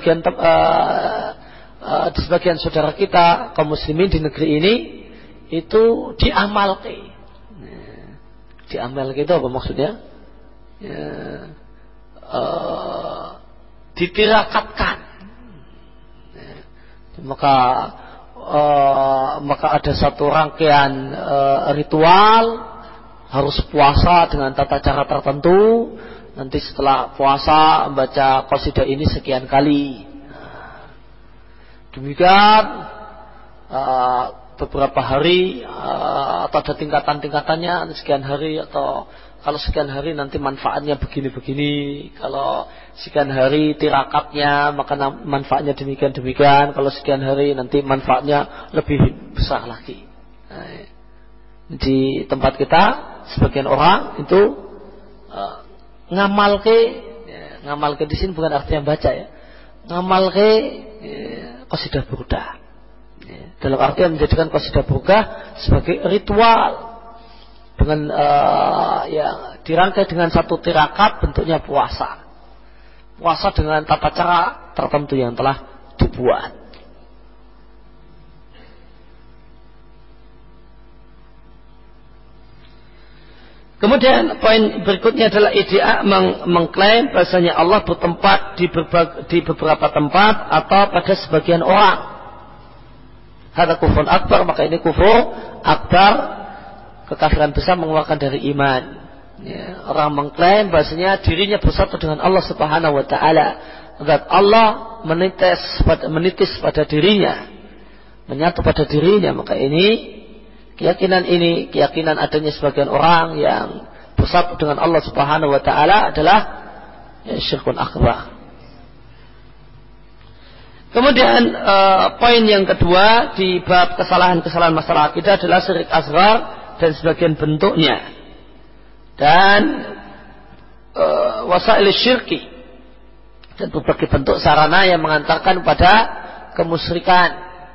sebagian saudara kita kaum muslimin di negeri ini itu diamalkan. Diamalkan itu apa maksudnya? Ya, ditirakatkan. Maka maka ada satu rangkaian ritual, harus puasa dengan tata cara tertentu. Nanti setelah puasa membaca qasidah ini sekian kali. Demikian beberapa hari atau ada tingkatan-tingkatannya, sekian hari, atau kalau sekian hari nanti manfaatnya begini-begini, kalau sekian hari tirakatnya maka manfaatnya demikian-demikian, kalau sekian hari nanti manfaatnya lebih besar lagi. Nah, di tempat kita sebagian orang itu ngamalke di sini bukan arti yang baca ya, ngamalke qasidah burdah, dalam artian menjadikan qasidah burdah sebagai ritual dengan dirangkai dengan satu tirakat, bentuknya puasa dengan tata cara tertentu yang telah dibuat. Kemudian poin berikutnya adalah iddia mengklaim bahasanya Allah bertempat di beberapa tempat atau pada sebagian orang. Hadza kufrun akbar, maka ini kufur akbar, kekafiran besar, mengeluarkan dari iman. Ya, orang mengklaim bahasanya dirinya bersatu dengan Allah Subhanahu wa taala, zat Allah menitis pada dirinya, menyatu pada dirinya, maka keyakinan adanya sebagian orang yang bersatu dengan Allah Subhanahu wa taala adalah syirkun akbar. Kemudian poin yang kedua di bab kesalahan-kesalahan masalah akidah adalah syirik asghar dan sebagian bentuknya, dan wasail syirki, dan berbagai bentuk sarana yang mengantarkan pada kemusyrikan,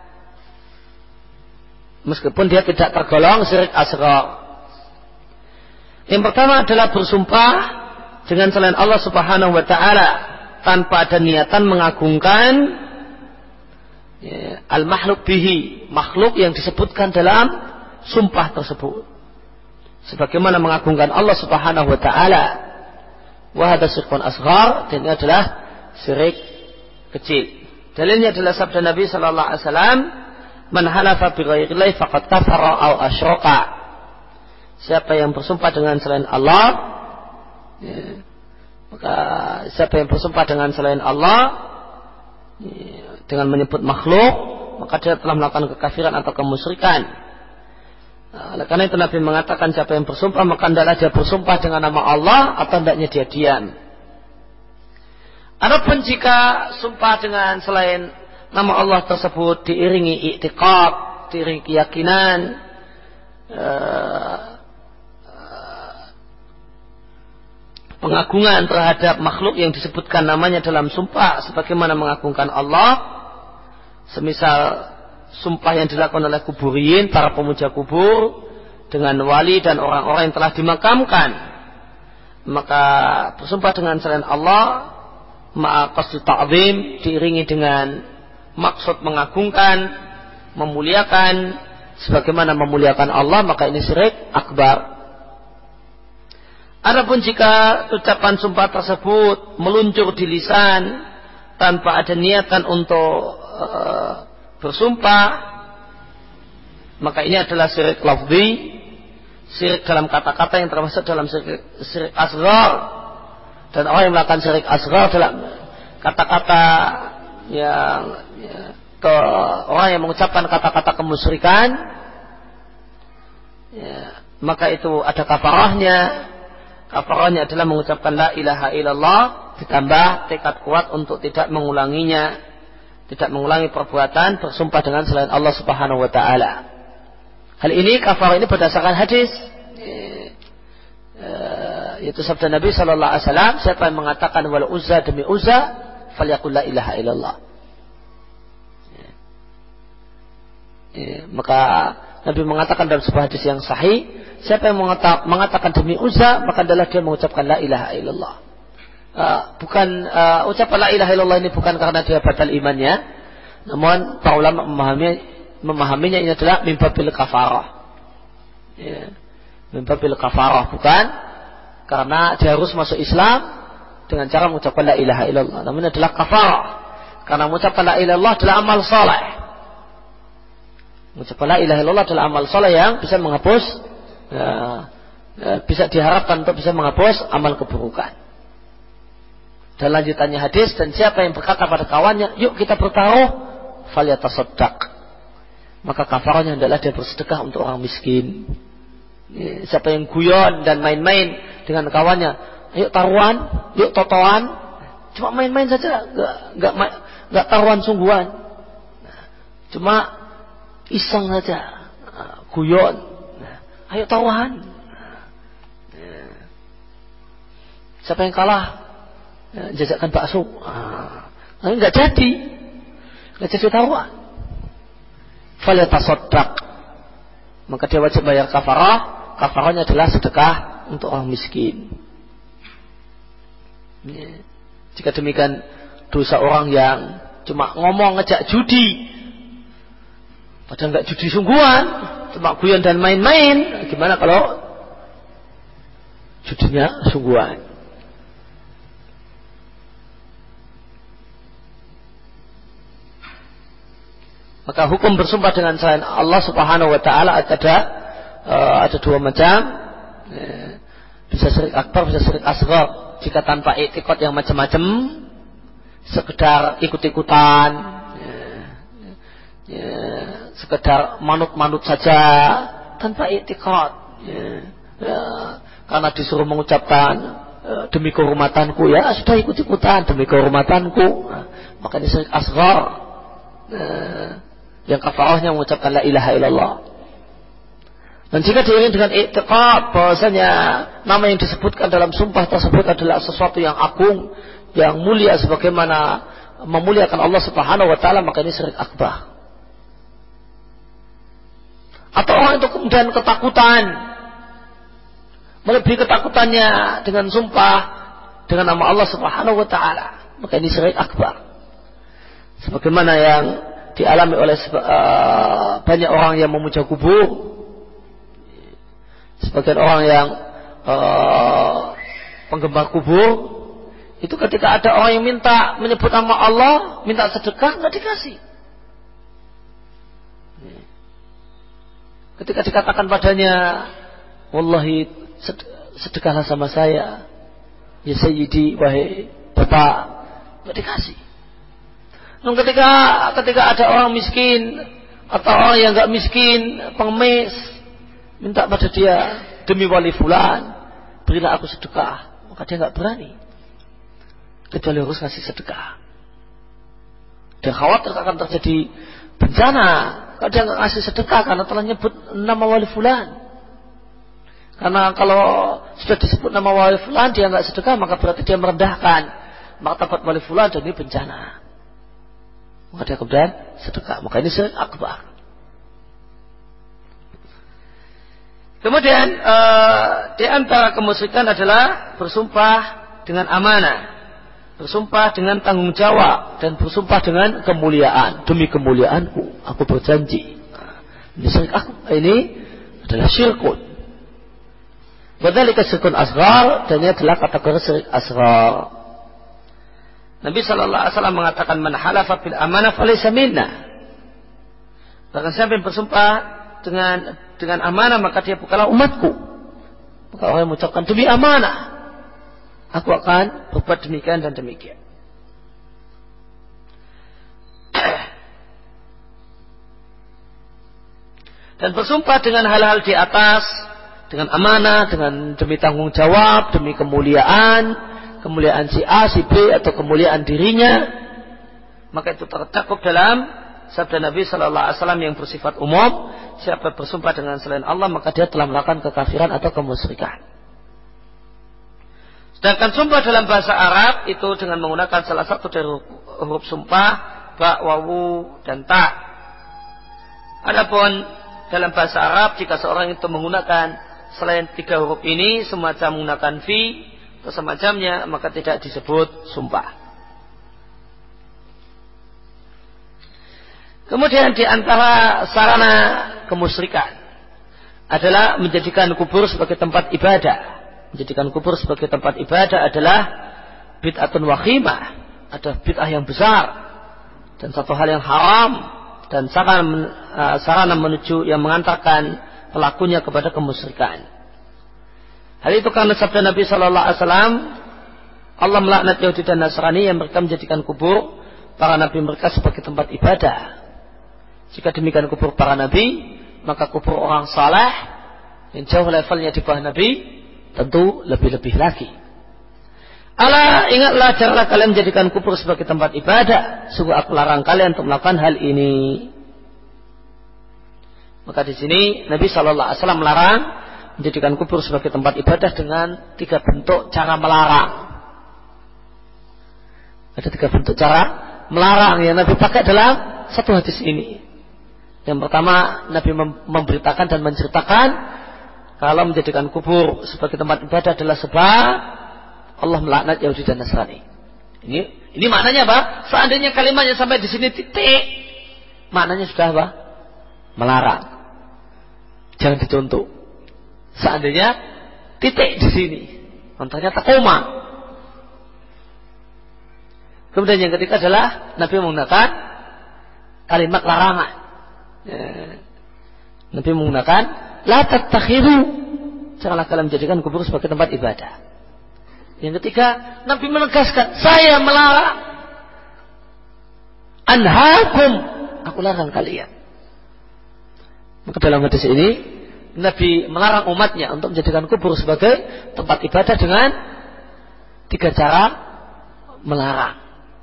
meskipun dia tidak tergolong syirik asghar. Yang pertama adalah bersumpah dengan selain Allah Subhanahu wa taala tanpa ada niatan mengagungkan al-makhluk bihi, makhluk yang disebutkan dalam sumpah tersebut, sebagaimana mengagungkan Allah Subhanahu wa taala. Wa hadza syirkun asghar, dan ini adalah syirik kecil. Dalilnya adalah sabda Nabi sallallahu alaihi wasallam, man halafa bi ghairillahi faqad kafara aw asyraka. Siapa yang bersumpah dengan selain Allah, maka siapa yang bersumpah dengan selain Allah dengan menyebut makhluk, maka dia telah melakukan kekafiran atau kemusyrikan. Oleh karena itu Nabi mengatakan siapa yang bersumpah, maka hendaklah dia bersumpah dengan nama Allah atau hendaknya dia diam. Adapun jika sumpah dengan selain nama Allah tersebut diiringi i'tiqad, diiringi keyakinan, pengagungan terhadap makhluk yang disebutkan namanya dalam sumpah sebagaimana mengagungkan Allah, semisal sumpah yang dilakukan oleh kuburiyin, para pemuja kubur, dengan wali dan orang-orang yang telah dimakamkan, maka bersumpah dengan selain Allah ma'a qasd ta'zim, diiringi dengan maksud mengagungkan, memuliakan sebagaimana memuliakan Allah, maka ini syirik akbar. Adapun jika ucapan sumpah tersebut meluncur di lisan tanpa ada niatan untuk bersumpah, maka ini adalah syirik lafzi, syirik dalam kata-kata yang termasuk dalam syirik asghar. Dan orang yang melakukan syirik asghar dalam kata-kata yang orang yang mengucapkan kata-kata kemusyrikan, maka itu ada kafarahnya. Kafarahnya adalah mengucapkan la ilaha illallah ditambah tekad kuat untuk tidak mengulanginya, tidak mengulangi perbuatan bersumpah dengan selain Allah Subhanahu wa taala. Hal ini kafarah ini berdasarkan hadis, yaitu sabda Nabi sallallahu alaihi wasallam, siapa yang mengatakan wal uzza demi uzza falyaqul la ilaha illallah. Maka Nabi mengatakan dalam sebuah hadis yang sahih, siapa yang mengatakan demi Uzza, maka adalah dia mengucapkan la ilaha illallah. Ucapan la ilaha illallah ini bukan karena dia batal imannya, namun para ulama memahaminya ini adalah min babil kafarah. Min babil kafarah, bukan karena dia harus masuk Islam dengan cara mengucapkan la ilaha illallah, namun adalah kafarah karena mengucapkan la ilaha illallah adalah amal saleh. Mengucapkan la ilaha illallah adalah amal soleh yang bisa menghapus, bisa diharapkan untuk bisa menghapus amal keburukan. Dan lanjutannya hadis, dan siapa yang berkata pada kawannya, yuk kita bertaruh, falyatasaddaq, maka kafarahnya adalah dia bersedekah untuk orang miskin. Siapa yang guyon dan main-main dengan kawannya, yuk taruhan, yuk totoan, cuma main-main saja, nggak taruhan sungguhan, cuma iseng saja, guyon, ayo taruhan. Siapa yang kalah, jajakan bakso, nggak jadi taruhan. Falyatasaddaq, maka dia wajib bayar kafarah. Kafarahnya adalah sedekah untuk orang miskin. Jika demikian, dosa orang yang cuma ngomong ngejak judi, padahal nggak judi sungguhan, cuma guyon dan main-main, gimana kalau judinya sungguhan? Maka hukum bersumpah dengan selain Allah Subhanahu wa taala ada dua macam. Bisa syirik akbar, bisa syirik asghar. Jika tanpa i'tiqad yang macam-macam, sekedar ikut-ikutan, sekedar manut-manut saja tanpa i'tiqad, karena disuruh mengucapkan demi kehormatanku, ya sudah ikut-ikutan demi kehormatanku, maka ini syirik asghar. Yang kafarahnya mengucapkan la ilaha illallah. Dan jika diiringi dengan i'tiqad bahwasanya nama yang disebutkan dalam sumpah tersebut adalah sesuatu yang agung, yang mulia sebagaimana memuliakan Allah Subhanahu wa taala, maka ini syirik akbar. Atau orang itu kemudian ketakutan, melebihi ketakutannya dengan sumpah dengan nama Allah Subhanahu wa taala, maka ini syirik akbar. Sebagaimana yang dialami oleh banyak orang yang memuja kubur. Sebagian orang yang penggemar kubur itu ketika ada orang yang menyebut nama Allah, minta sedekah, nggak dikasih. Ketika dikatakan padanya, wallahi sedekahlah sama saya, ya sayyidi, wahai bapak, nggak dikasih. Dan ketika ada orang miskin atau orang yang nggak miskin, pengemis, minta pada dia, demi wali fulan, berilah aku sedekah, maka dia nggak berani, kecuali harus ngasih sedekah. Dia khawatir akan terjadi bencana kalau dia nggak ngasih sedekah karena telah nyebut nama wali fulan. Karena kalau sudah disebut nama wali fulan dia nggak sedekah, maka berarti dia merendahkan martabat wali fulan, dan ini bencana. Maka dia kemudian sedekah, maka ini syirik akbar. Kemudian di antara kemusyrikan adalah bersumpah dengan amanah, bersumpah dengan tanggung jawab, dan bersumpah dengan kemuliaan. Demi kemuliaanku, aku berjanji. Ini syirik akbar, ini adalah syirkun. Wadzalika syirkun asghar, dan ini adalah kategori syirik asghar. Nabi sallallahu alaihi wasallam mengatakan, man halafa bil amanah falaysa minna. Bahkan siapa yang bersumpah dengan amanah, maka dia bukanlah umatku. Maka orang yang mengucapkan demi amanah, aku akan berbuat demikian dan demikian. Dan bersumpah dengan hal-hal di atas, dengan amanah, dengan demi tanggung jawab, demi kemuliaan si A, si B, atau kemuliaan dirinya, maka itu tercakup dalam sabda Nabi sallallahu alaihi wasallam yang bersifat umum, siapa bersumpah dengan selain Allah, maka dia telah melakukan kekafiran atau kemusyrikan. Sedangkan sumpah dalam bahasa Arab itu dengan menggunakan salah satu dari huruf sumpah, ba, wawu, dan ta. Adapun dalam bahasa Arab, jika seorang itu menggunakan selain tiga huruf ini, semacam menggunakan fi atau semacamnya, maka tidak disebut sumpah. Kemudian di antara sarana kemusyrikan adalah menjadikan kubur sebagai tempat ibadah. Menjadikan kubur sebagai tempat ibadah adalah bid'atun wakhimah, ada bid'ah yang besar dan satu hal yang haram dan sarana menuju yang mengantarkan pelakunya kepada kemusyrikan. Hal itu karena sabda Nabi Shallallahu Alaihi Wasallam, Allah melaknat Yahudi dan Nasrani yang mereka menjadikan kubur para nabi mereka sebagai tempat ibadah. Jika demikian kubur para nabi, maka kubur orang saleh yang jauh levelnya di bawah nabi tentu lebih-lebih lagi. Ala, ingatlah, janganlah kalian menjadikan kubur sebagai tempat ibadah. Sungguh aku larang kalian untuk melakukan hal ini. Maka di sini Nabi Shallallahu Alaihi Wasallam melarang menjadikan kubur sebagai tempat ibadah dengan 3 bentuk cara melarang. Ada 3 bentuk cara melarang yang Nabi pakai dalam satu hadis ini. Yang pertama, Nabi memberitakan dan menceritakan kalau menjadikan kubur sebagai tempat ibadah adalah sebab Allah melaknat Yahudi dan Nasrani. Ini maknanya apa? Seandainya kalimatnya sampai di sini titik, maknanya sudah apa? Melarang. Jangan dicontoh. Seandainya titik di sini, ternyata koma. Kemudian yang ketiga adalah Nabi menggunakan kalimat larangan. Nabi menggunakan la tattakhiru, janganlah kalian menjadikan kubur sebagai tempat ibadah. Yang ketiga, Nabi menegaskan, saya melarang. Anhaakum, aku larang kalian. Maka dalam hadis ini Nabi melarang umatnya untuk menjadikan kubur sebagai tempat ibadah dengan 3 cara melarang.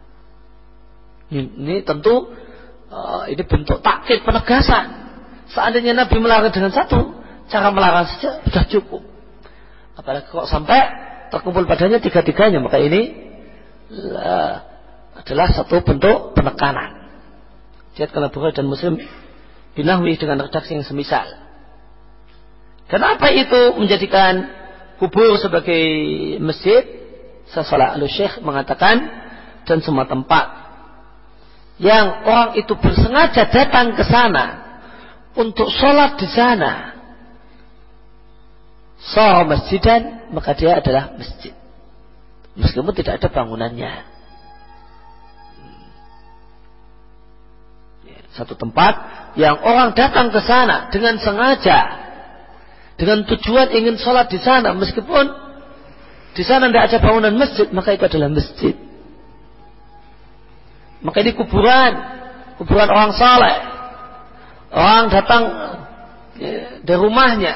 Ini tentu ini bentuk takkid, penegasan. Seandainya Nabi melarang dengan 1 cara melarang saja sudah cukup. Apalagi kok sampai terkumpul padanya 3-tiganya, maka ini adalah satu bentuk penekanan. Diriwayatkan Bukhari dan Muslim binahwi dengan redaksi yang semisal. Kenapa itu menjadikan kubur sebagai masjid? Salah al-Syekh mengatakan, dan semua tempat yang orang itu bersengaja datang ke sana untuk sholat di sana, sah masjidan, maka dia adalah masjid, meskipun tidak ada bangunannya. Satu tempat yang orang datang ke sana dengan sengaja, dengan tujuan ingin sholat di sana, meskipun di sana tidak ada bangunan masjid, maka itu adalah masjid. Maka ini kuburan orang saleh. Orang datang dari rumahnya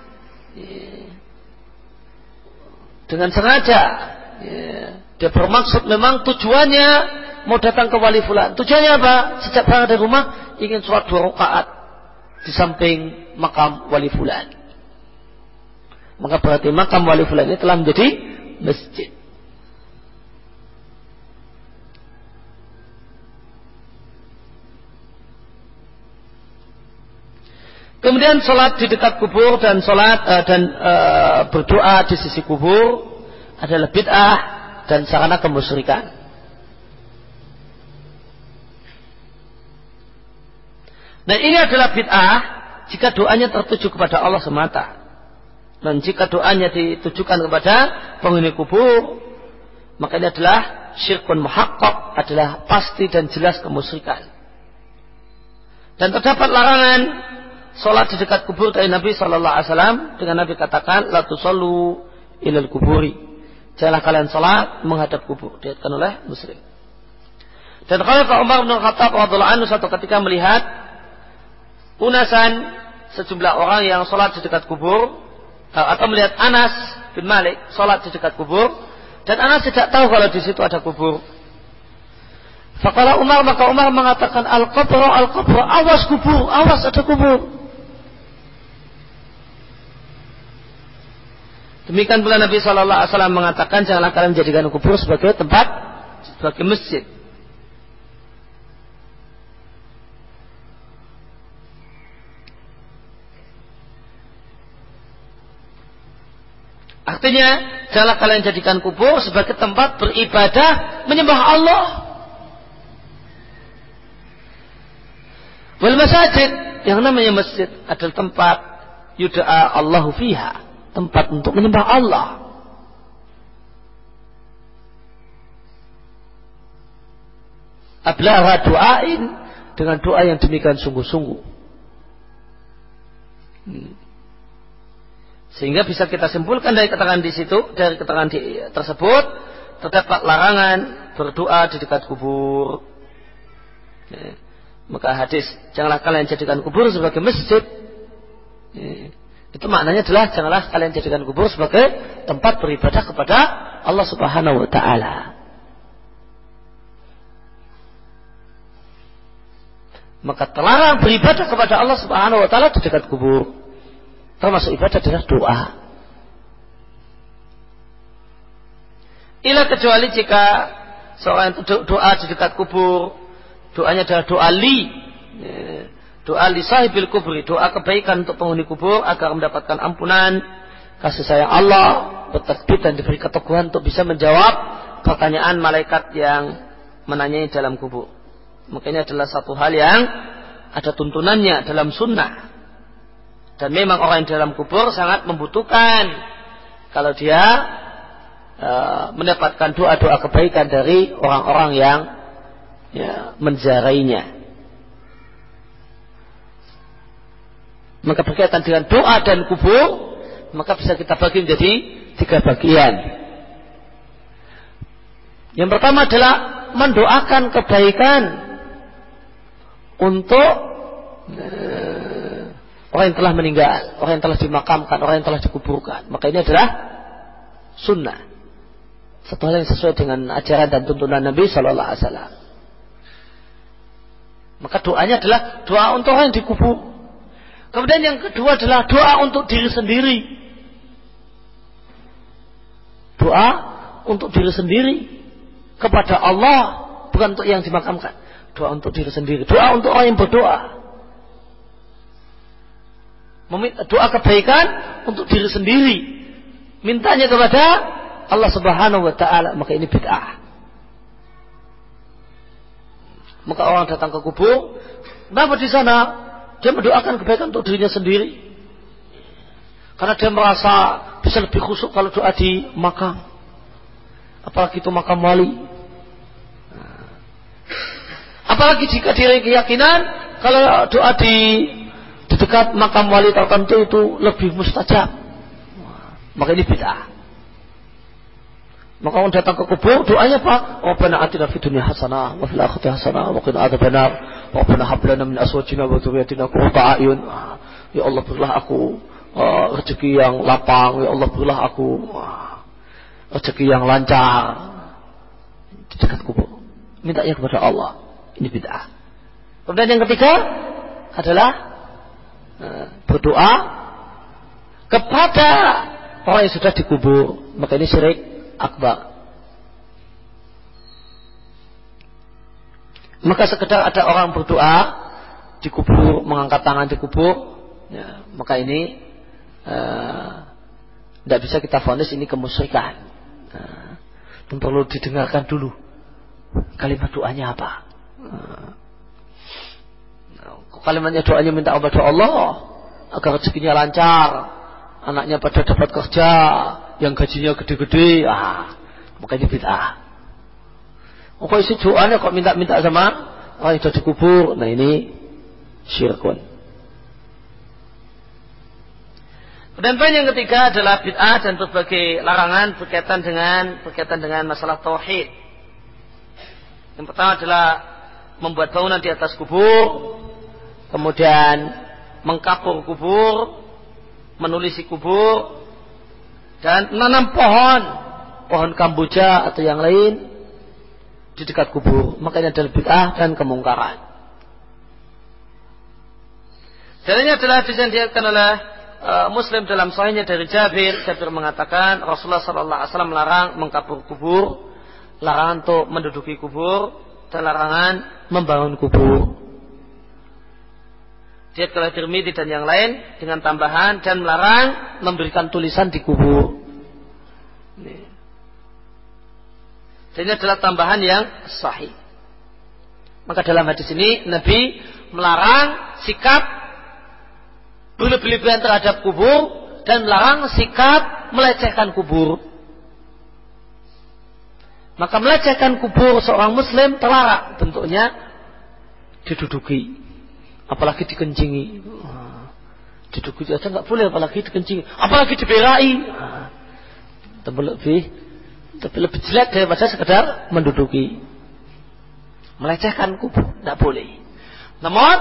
dengan sengaja, dia bermaksud memang tujuannya mau datang ke wali fulan. Tujuannya apa? Sejak berangkat dari rumah ingin sholat 2 rakaat di samping makam wali fulan. Maka berarti makam wali fulan ini telah menjadi masjid. Kemudian sholat di dekat kubur dan berdoa di sisi kubur adalah bid'ah dan sarana kemusyrikan. Dan ini adalah bid'ah jika doanya tertuju kepada Allah semata. Dan jika doanya ditujukan kepada penghuni kubur, maka ini adalah syirkun muhaqqaq, adalah pasti dan jelas kemusyrikan. Dan terdapat larangan sholat di dekat kubur dari Nabi Shallallahu Alaihi Wasallam, dengan Nabi katakan, la tusallu ilal kuburi, janganlah kalian sholat menghadap kubur. Diriwayatkan oleh Muslim. Dan kalau Umar bin Khattab radhiyallahu anhu suatu ketika melihat unasan, sejumlah orang yang sholat di dekat kubur, atau melihat Anas bin Malik sholat di dekat kubur, dan Anas tidak tahu kalau di situ ada kubur. Faqala Umar, maka Umar mengatakan, al-qabru, awas kubur, awas ada kubur. Demikian pula Nabi Shallallahu Alaihi Wasallam mengatakan, janganlah kalian menjadikan kubur sebagai tempat, sebagai masjid. Artinya, janganlah kalian jadikan kubur sebagai tempat beribadah, menyembah Allah. Wal masajid, yang namanya masjid adalah tempat yud'a Allahu fiha, tempat untuk menyembah Allah. Ablaha du'ain dengan doa yang demikian sungguh-sungguh. Sehingga bisa kita simpulkan dari keterangan di situ, dari keterangan tersebut terdapat larangan berdoa di dekat kubur. Maka hadis, janganlah kalian jadikan kubur sebagai masjid. Itu maknanya adalah janganlah kalian jadikan kubur sebagai tempat beribadah kepada Allah Subhanahu wa taala. Maka terlarang beribadah kepada Allah Subhanahu wa taala di dekat kubur. Termasuk ibadah adalah doa. Ila kecuali jika seorang doa di dekat kubur, doanya adalah doa li sahibil kubri, doa kebaikan untuk penghuni kubur agar mendapatkan ampunan, kasih sayang Allah, bertakbir dan diberi keteguhan untuk bisa menjawab pertanyaan malaikat yang menanyai dalam kubur. Maka ini adalah satu hal yang ada tuntunannya dalam sunnah. Dan memang orang yang dalam kubur sangat membutuhkan kalau dia mendapatkan doa-doa kebaikan dari orang-orang yang menziarahinya. Maka berkaitan dengan doa dan kubur, maka bisa kita bagi menjadi 3 bagian. Yang pertama adalah mendoakan kebaikan untuk orang yang telah meninggal, orang yang telah dimakamkan, orang yang telah dikuburkan. Maka ini adalah sunnah, satu hal yang sesuai dengan ajaran dan tuntunan Nabi Sallallahu Alaihi Wasallam. Maka doanya adalah doa untuk orang yang dikubur. Kemudian yang kedua adalah doa untuk diri sendiri. Doa untuk diri sendiri kepada Allah, bukan untuk yang dimakamkan. Doa untuk diri sendiri. Doa untuk orang yang berdoa. Doa kebaikan untuk diri sendiri. Mintanya kepada Allah Subhanahu wa taala, maka ini bid'ah. Maka orang datang ke kubur, kenapa di sana dia mendoakan kebaikan untuk dirinya sendiri? Karena dia merasa bisa lebih khusyuk kalau doa di makam. Apalagi itu makam wali. Apalagi jika dia keyakinan kalau doa di dekat makam wali tertentu itu lebih mustajab. Maka ini bid'ah. Maka orang datang ke kubur, doanya apa? Rabbana atina fid dunya hasanah wa fil akhirati hasanah wa qina adzabannar. Rabbana hab lana min azwajina wa dhurriyyatina qurrata a'yun. Ya Allah, berilah aku rezeki yang lapang. Ya Allah, berilah aku rezeki yang lancar di dekat kubur. Mintanya kepada Allah. Ini bid'ah. Kemudian yang ketiga adalah berdoa kepada orang yang sudah dikubur. Maka ini syirik akbar. Maka sekedar ada orang berdoa di kubur, mengangkat tangan di kubur, maka ini tidak bisa kita vonis ini kemusyrikan. Dan perlu didengarkan dulu kalimat doanya apa. Kalimatnya doanya minta kepada Allah agar rezekinya lancar, anaknya pada dapat kerja, yang gajinya gede-gede. Maka ini bid'ah. Kok isi doanya kok minta-minta sama orang yang sudah dikubur? Nah ini syirkun. Dan poin yang ketiga adalah bid'ah dan berbagai larangan berkaitan dengan masalah tauhid. Yang pertama adalah membuat bangunan di atas kubur, kemudian mengkapur kubur, menulisi kubur, dan menanam pohon kamboja atau yang lain di dekat kubur. Maka ini adalah bid'ah dan kemungkaran. Dan ini adalah disediakan oleh Muslim dalam sahihnya dari Jabir. Jabir mengatakan Rasulullah Sallallahu Alaihi Wasallam melarang mengkapur kubur, larangan untuk menduduki kubur, dan larangan membangun kubur. Dia oleh Tirmidzi dan yang lain dengan tambahan dan melarang memberikan tulisan di kubur. Dan ini adalah tambahan yang sahih. Maka dalam hadis ini Nabi melarang sikap berlebihan terhadap kubur dan melarang sikap melecehkan kubur. Maka melecehkan kubur seorang muslim terlarang bentuknya diduduki, apalagi dikencingi. Diduduki aja nggak boleh, apalagi dikencingi, apalagi diberai. Tapi lebih jelek daripada sekedar menduduki, melecehkan kubur, tidak boleh. Namun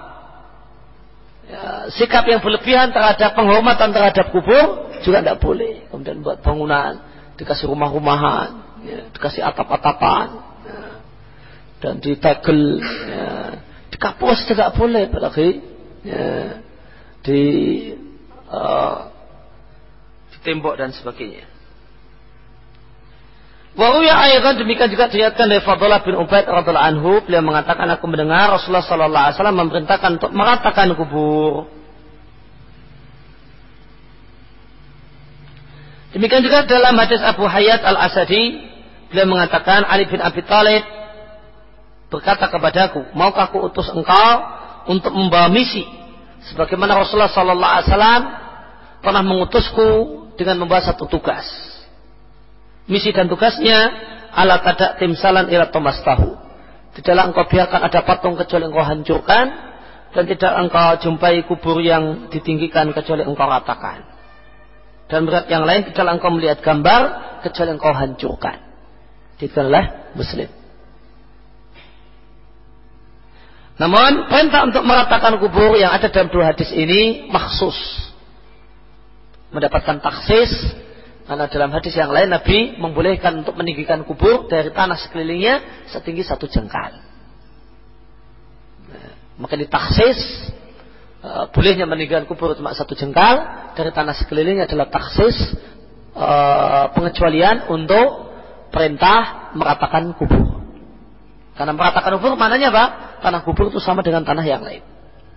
sikap yang berlebihan terhadap penghormatan terhadap kubur juga tidak boleh. Kemudian buat bangunan, dikasih rumah-rumahan, dikasih atap-atapan, dan ditegel, dikapus tidak boleh, apalagi di tembok dan sebagainya. Waruya ayatan demikian juga diriwayatkan dari Fadlah bin Ubaid radhiyallahu anhu, beliau mengatakan, aku mendengar Rasulullah sallallahu alaihi wasallam memerintahkan untuk meratakan kubur. Demikian juga dalam hadis Abu Hayyat Al-Asadi, beliau mengatakan, Ali bin Abi Thalib berkata kepadaku, maukah aku utus engkau untuk membawa misi sebagaimana Rasulullah sallallahu alaihi wasallam pernah mengutusku dengan membawa satu tugas. Misi dan tugasnya, ala tadak timsalan ila tomastahu. Tidaklah engkau biarkan ada patung kecuali engkau hancurkan, dan tidak engkau jumpai kubur yang ditinggikan kecuali engkau ratakan. Dan berat yang lain, tidaklah engkau melihat gambar kecuali engkau hancurkan. Dikatakanlah Muslim. Namun perintah untuk meratakan kubur yang ada dalam dua hadis ini maksus, mendapatkan taksis. Karena dalam hadis yang lain Nabi membolehkan untuk meninggikan kubur dari tanah sekelilingnya setinggi 1 jengkal. Maka ditaksis bolehnya meninggikan kubur cuma 1 jengkal dari tanah sekelilingnya adalah taksis pengecualian untuk perintah meratakan kubur. Karena meratakan kubur maknanya apa? Tanah kubur itu sama dengan tanah yang lain.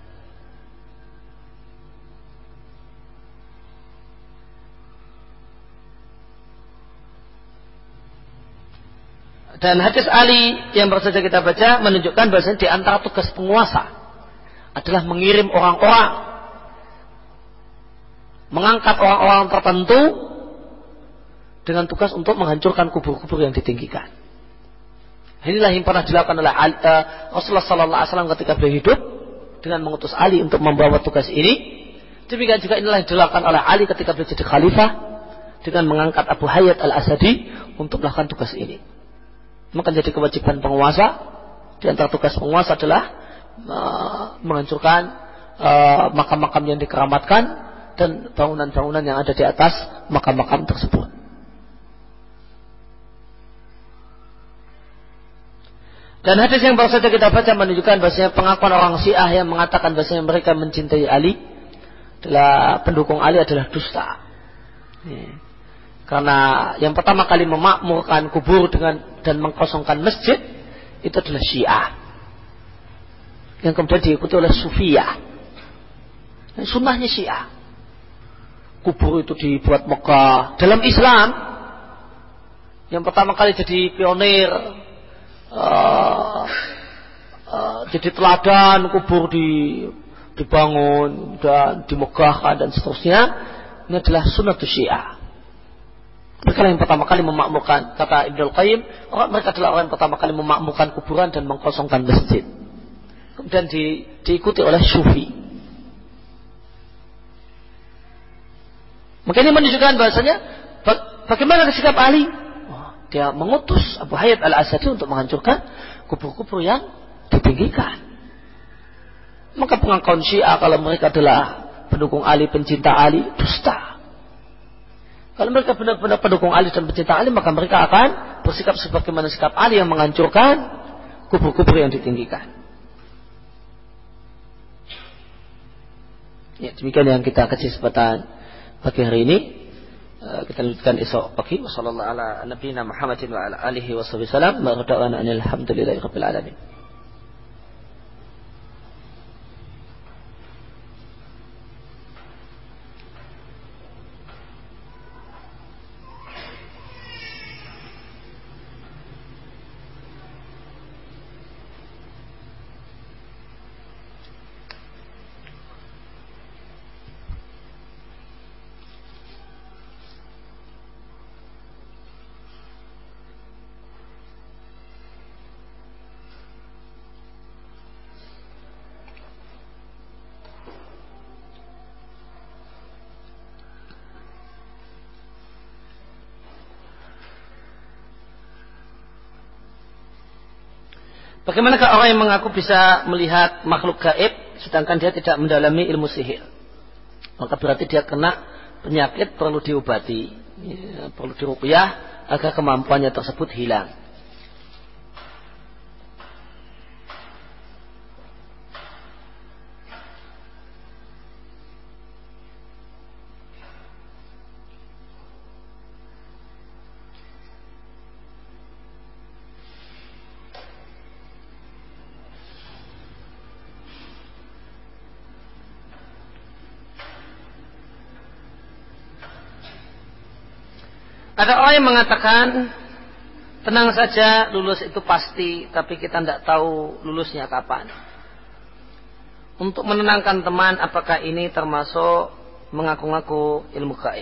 Dan hadis Ali yang baru saja kita baca menunjukkan bahwasanya di antara tugas penguasa adalah mengirim orang-orang, mengangkat orang-orang tertentu dengan tugas untuk menghancurkan kubur-kubur yang ditinggikan. Inilah yang pernah dilakukan oleh Rasulullah sallallahu alaihi wasallam ketika beliau hidup dengan mengutus Ali untuk membawa tugas ini. Demikian juga inilah yang dilakukan oleh Ali ketika beliau jadi khalifah dengan mengangkat Abu Hayyat Al-Asadi untuk melakukan tugas ini. Maka jadi kewajiban penguasa, di antara tugas penguasa adalah menghancurkan makam-makam yang dikeramatkan dan bangunan-bangunan yang ada di atas makam-makam tersebut. Dan hadis yang baru saja kita baca menunjukkan bahwasanya pengakuan orang Syiah yang mengatakan bahwasanya mereka mencintai Ali adalah pendukung Ali adalah dusta. Karena yang pertama kali memakmurkan kubur dan mengkosongkan masjid itu adalah Syiah, yang kemudian diikuti oleh Sufiyah. Sunnahnya Syiah, kubur itu dibuat megah. Dalam Islam yang pertama kali jadi pionir, jadi teladan kubur dibangun dan dimegahkan dan seterusnya, ini adalah sunnatus Syiah. Mereka yang pertama kali memakmurkan, kata Ibnul Qayyim, mereka adalah orang yang pertama kali memakmurkan kuburan dan mengkosongkan masjid. Kemudian diikuti oleh Sufi. Maka ini menunjukkan bahasanya bagaimana sikap Ali. Dia mengutus Abu Hayyat Al-Asadi untuk menghancurkan kubur-kubur yang ditinggikan. Maka pengakuan Syiah kalau mereka adalah pendukung Ali, pencinta Ali, dusta. Kalau mereka benar-benar pendukung Ali dan pencinta Ali, maka mereka akan bersikap sebagaimana sikap Ali yang menghancurkan kubur-kubur yang ditinggikan. Ya, demikian yang kita kasih kesempatan pagi hari ini. Kita lanjutkan esok pagi. Wassalamualaikum warahmatullahi wabarakatuh. Wa ala alihi wasallam. Wa rada'ana alhamdulillahirabbil alamin. Bagaimanakah orang yang mengaku bisa melihat makhluk gaib sedangkan dia tidak mendalami ilmu sihir? Maka berarti dia kena penyakit, perlu diobati, ya, perlu diruqyah agar kemampuannya tersebut hilang. Ada orang yang mengatakan tenang saja, lulus itu pasti, tapi kita tidak tahu lulusnya kapan. Untuk menenangkan teman, apakah ini termasuk mengaku-ngaku ilmu gaib?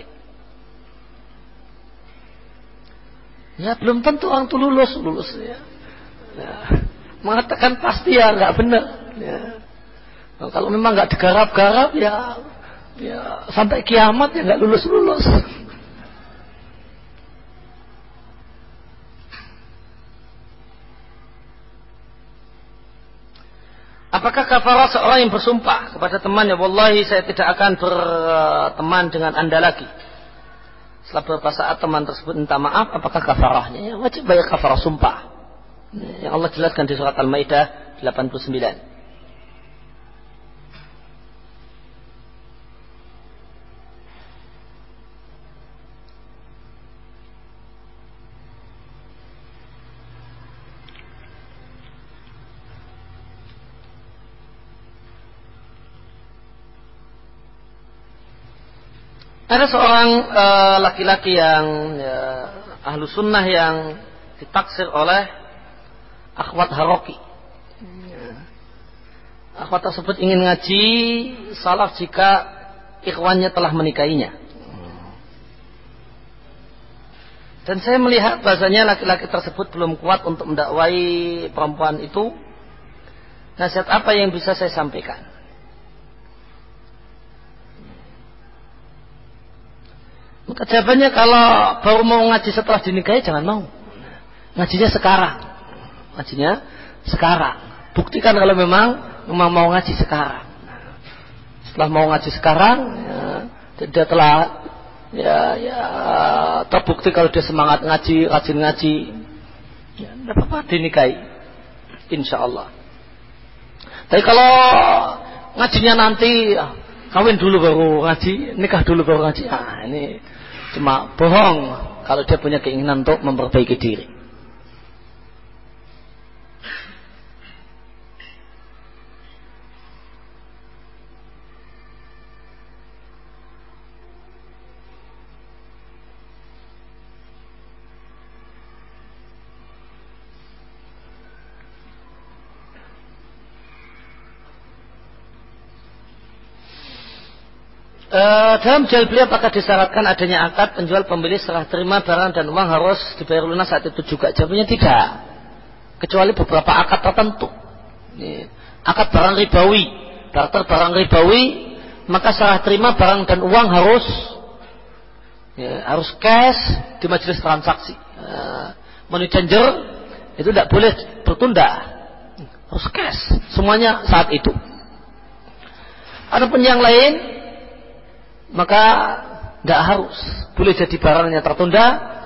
Ya belum tentu orang itu lulus ya. Mengatakan pasti ya nggak benar. Ya. Nah, kalau memang nggak digarap-garap ya sampai kiamat ya nggak lulus. Apakah kafarah seorang yang bersumpah kepada temannya, wallahi saya tidak akan berteman dengan anda lagi. Setelah beberapa saat teman tersebut minta maaf, apakah kafarahnya? Ya, wajib bayar kafarah sumpah. Yang Allah jelaskan di surat Al-Maidah 89. Ada seorang laki-laki yang ahlu sunnah yang ditaksir oleh akhwat Haroki. Akhwat tersebut ingin ngaji salaf jika ikhwannya telah menikahinya. Dan saya melihat bahasanya laki-laki tersebut belum kuat untuk mendakwai perempuan itu. Nasihat apa yang bisa saya sampaikan? Maka jawabannya, kalau baru mau ngaji setelah dinikahi jangan mau. Ngajinya sekarang. Buktikan kalau memang mau ngaji sekarang. Setelah mau ngaji sekarang, dia telah terbukti kalau dia semangat ngaji, rajin ngaji, tidak apa-apa dinikahi, insya Allah. Tapi kalau ngajinya nanti kawin dulu baru ngaji, nikah dulu baru ngaji, ini cuma bohong kalau dia punya keinginan untuk memperbaiki diri. Dalam jual beli apakah disyaratkan adanya akad penjual pembeli serah terima barang dan uang harus dibayar lunas saat itu juga? Jawabannya tidak, kecuali beberapa akad tertentu. Akad barang ribawi, barter barang ribawi, maka serah terima barang dan uang harus cash di majelis transaksi. Money changer itu tidak boleh bertunda, harus cash semuanya saat itu. Adapun yang lain maka tidak harus, boleh jadi barangnya tertunda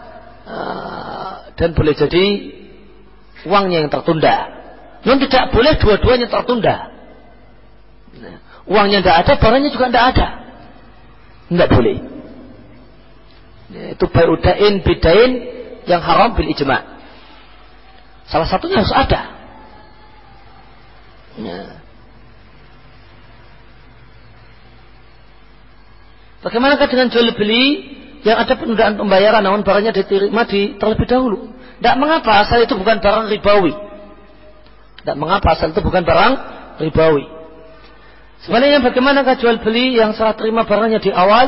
dan boleh jadi uangnya yang tertunda. Namun tidak boleh dua-duanya tertunda. Uangnya tidak ada, barangnya juga tidak ada, tidak boleh. Itu bayudain bidain yang haram bil ijma'. Salah satunya harus ada. Bagaimanakah dengan jual beli yang ada penundaan pembayaran namun barangnya diterima terlebih dahulu? Tidak mengapa asal itu bukan barang ribawi. Sebenarnya bagaimanakah jual beli yang serah terima barangnya di awal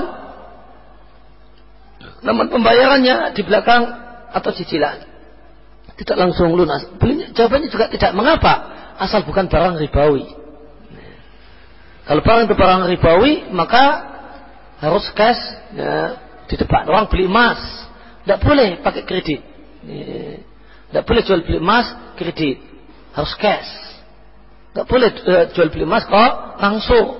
namun pembayarannya di belakang atau cicilan, tidak langsung lunas? Jawabannya juga tidak mengapa asal bukan barang ribawi. Kalau barang itu barang ribawi maka harus cash di depan. Orang beli emas tidak boleh pakai kredit, tidak boleh jual beli emas kredit. harus cash. Nggak boleh jual beli emas kok langsung.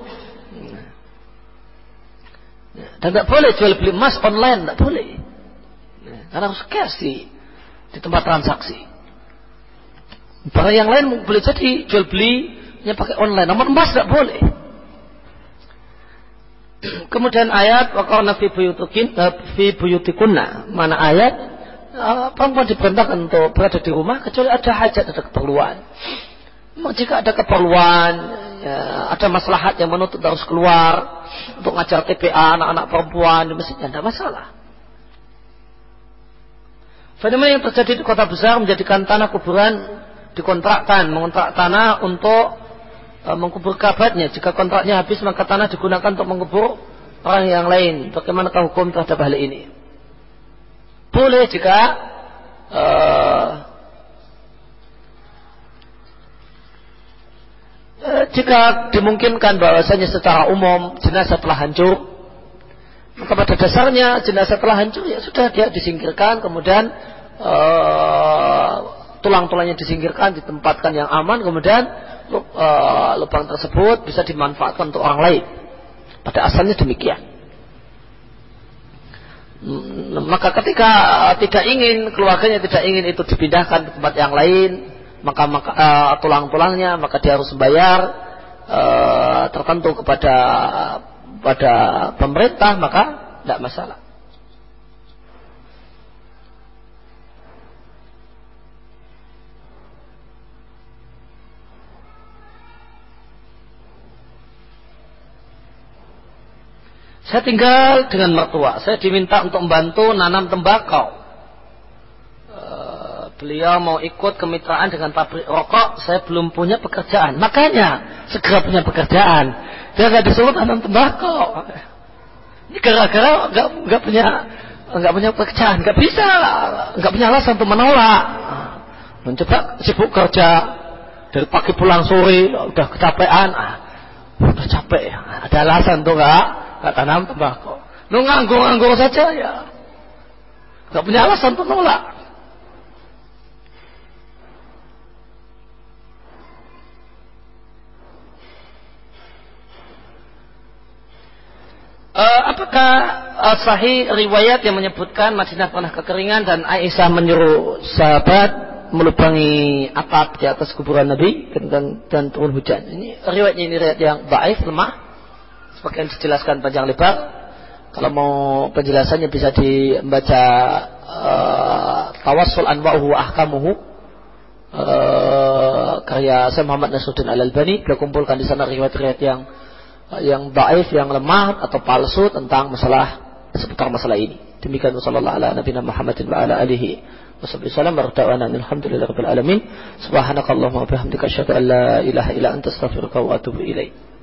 Dan nggak boleh jual beli emas online, nggak boleh. Karena harus cash di tempat transaksi. Barang yang lain boleh jadi jual belinya pakai online, namun emas nggak boleh. Kemudian ayat waqarna fi buyutikunna, mana ayat perempuan diperintahkan untuk berada di rumah kecuali ada hajat, ada keperluan. Jika ada keperluan, ya, ada maslahat yang menuntut harus keluar untuk ngajar TPA anak-anak perempuan di masjidnya, tidak masalah. Fenomena yang terjadi di kota besar menjadikan tanah kuburan mengontrak tanah untuk mengkubur kerabatnya. Jika kontraknya habis, maka tanah digunakan untuk mengkubur orang yang lain. Bagaimanakah hukum terhadap hal ini? Boleh jika dimungkinkan bahwasanya secara umum jenazah telah hancur, maka pada dasarnya jenazah telah hancur, ya sudah, dia disingkirkan, kemudian tulang-tulangnya disingkirkan, ditempatkan yang aman, kemudian lubang tersebut bisa dimanfaatkan untuk orang lain. Pada asalnya demikian. Maka ketika keluarganya tidak ingin itu dipindahkan ke tempat yang lain, maka tulang-tulangnya maka dia harus membayar tertentu kepada pemerintah, maka tidak masalah. Saya tinggal dengan mertua. Saya diminta untuk membantu nanam tembakau. Beliau mau ikut kemitraan dengan pabrik rokok. Saya belum punya pekerjaan. Makanya segera punya pekerjaan. Dia nggak disuruh nanam tembakau. Ini gara-gara nggak punya pekerjaan. Nggak bisa, nggak punya alasan untuk menolak. Mencoba sibuk kerja dari pagi pulang sore, udah kecapean. Udah capek. Ada alasan tuh nggak tanam tembakau. Lu nganggur saja ya. Gak punya alasan untuk nolak. Apakah sahih riwayat yang menyebutkan Madinah pernah kekeringan dan Aisyah menyuruh sahabat melubangi atap di atas kuburan Nabi dan turun hujan? Ini riwayat yang dhaif, lemah. Sebagian dijelaskan panjang lebar. Kalau mau penjelasannya bisa dibaca Tawassul Anwa'uhu wa Ahkamuhu, karya Syekh Muhammad Nasruddin Al-Albani. Beliau kumpulkan di sana riwayat-riwayat yang dhaif, yang lemah atau palsu tentang seputar masalah ini. Demikian sallallahu ala nabiyina Muhammadin wa ala alihi wasallam. Barakallahu alhamdulillahirabbil alamin. Subhanakallahumma wa bihamdika asyhadu an la ilaha illa anta astaghfiruka wa atubu ilaik.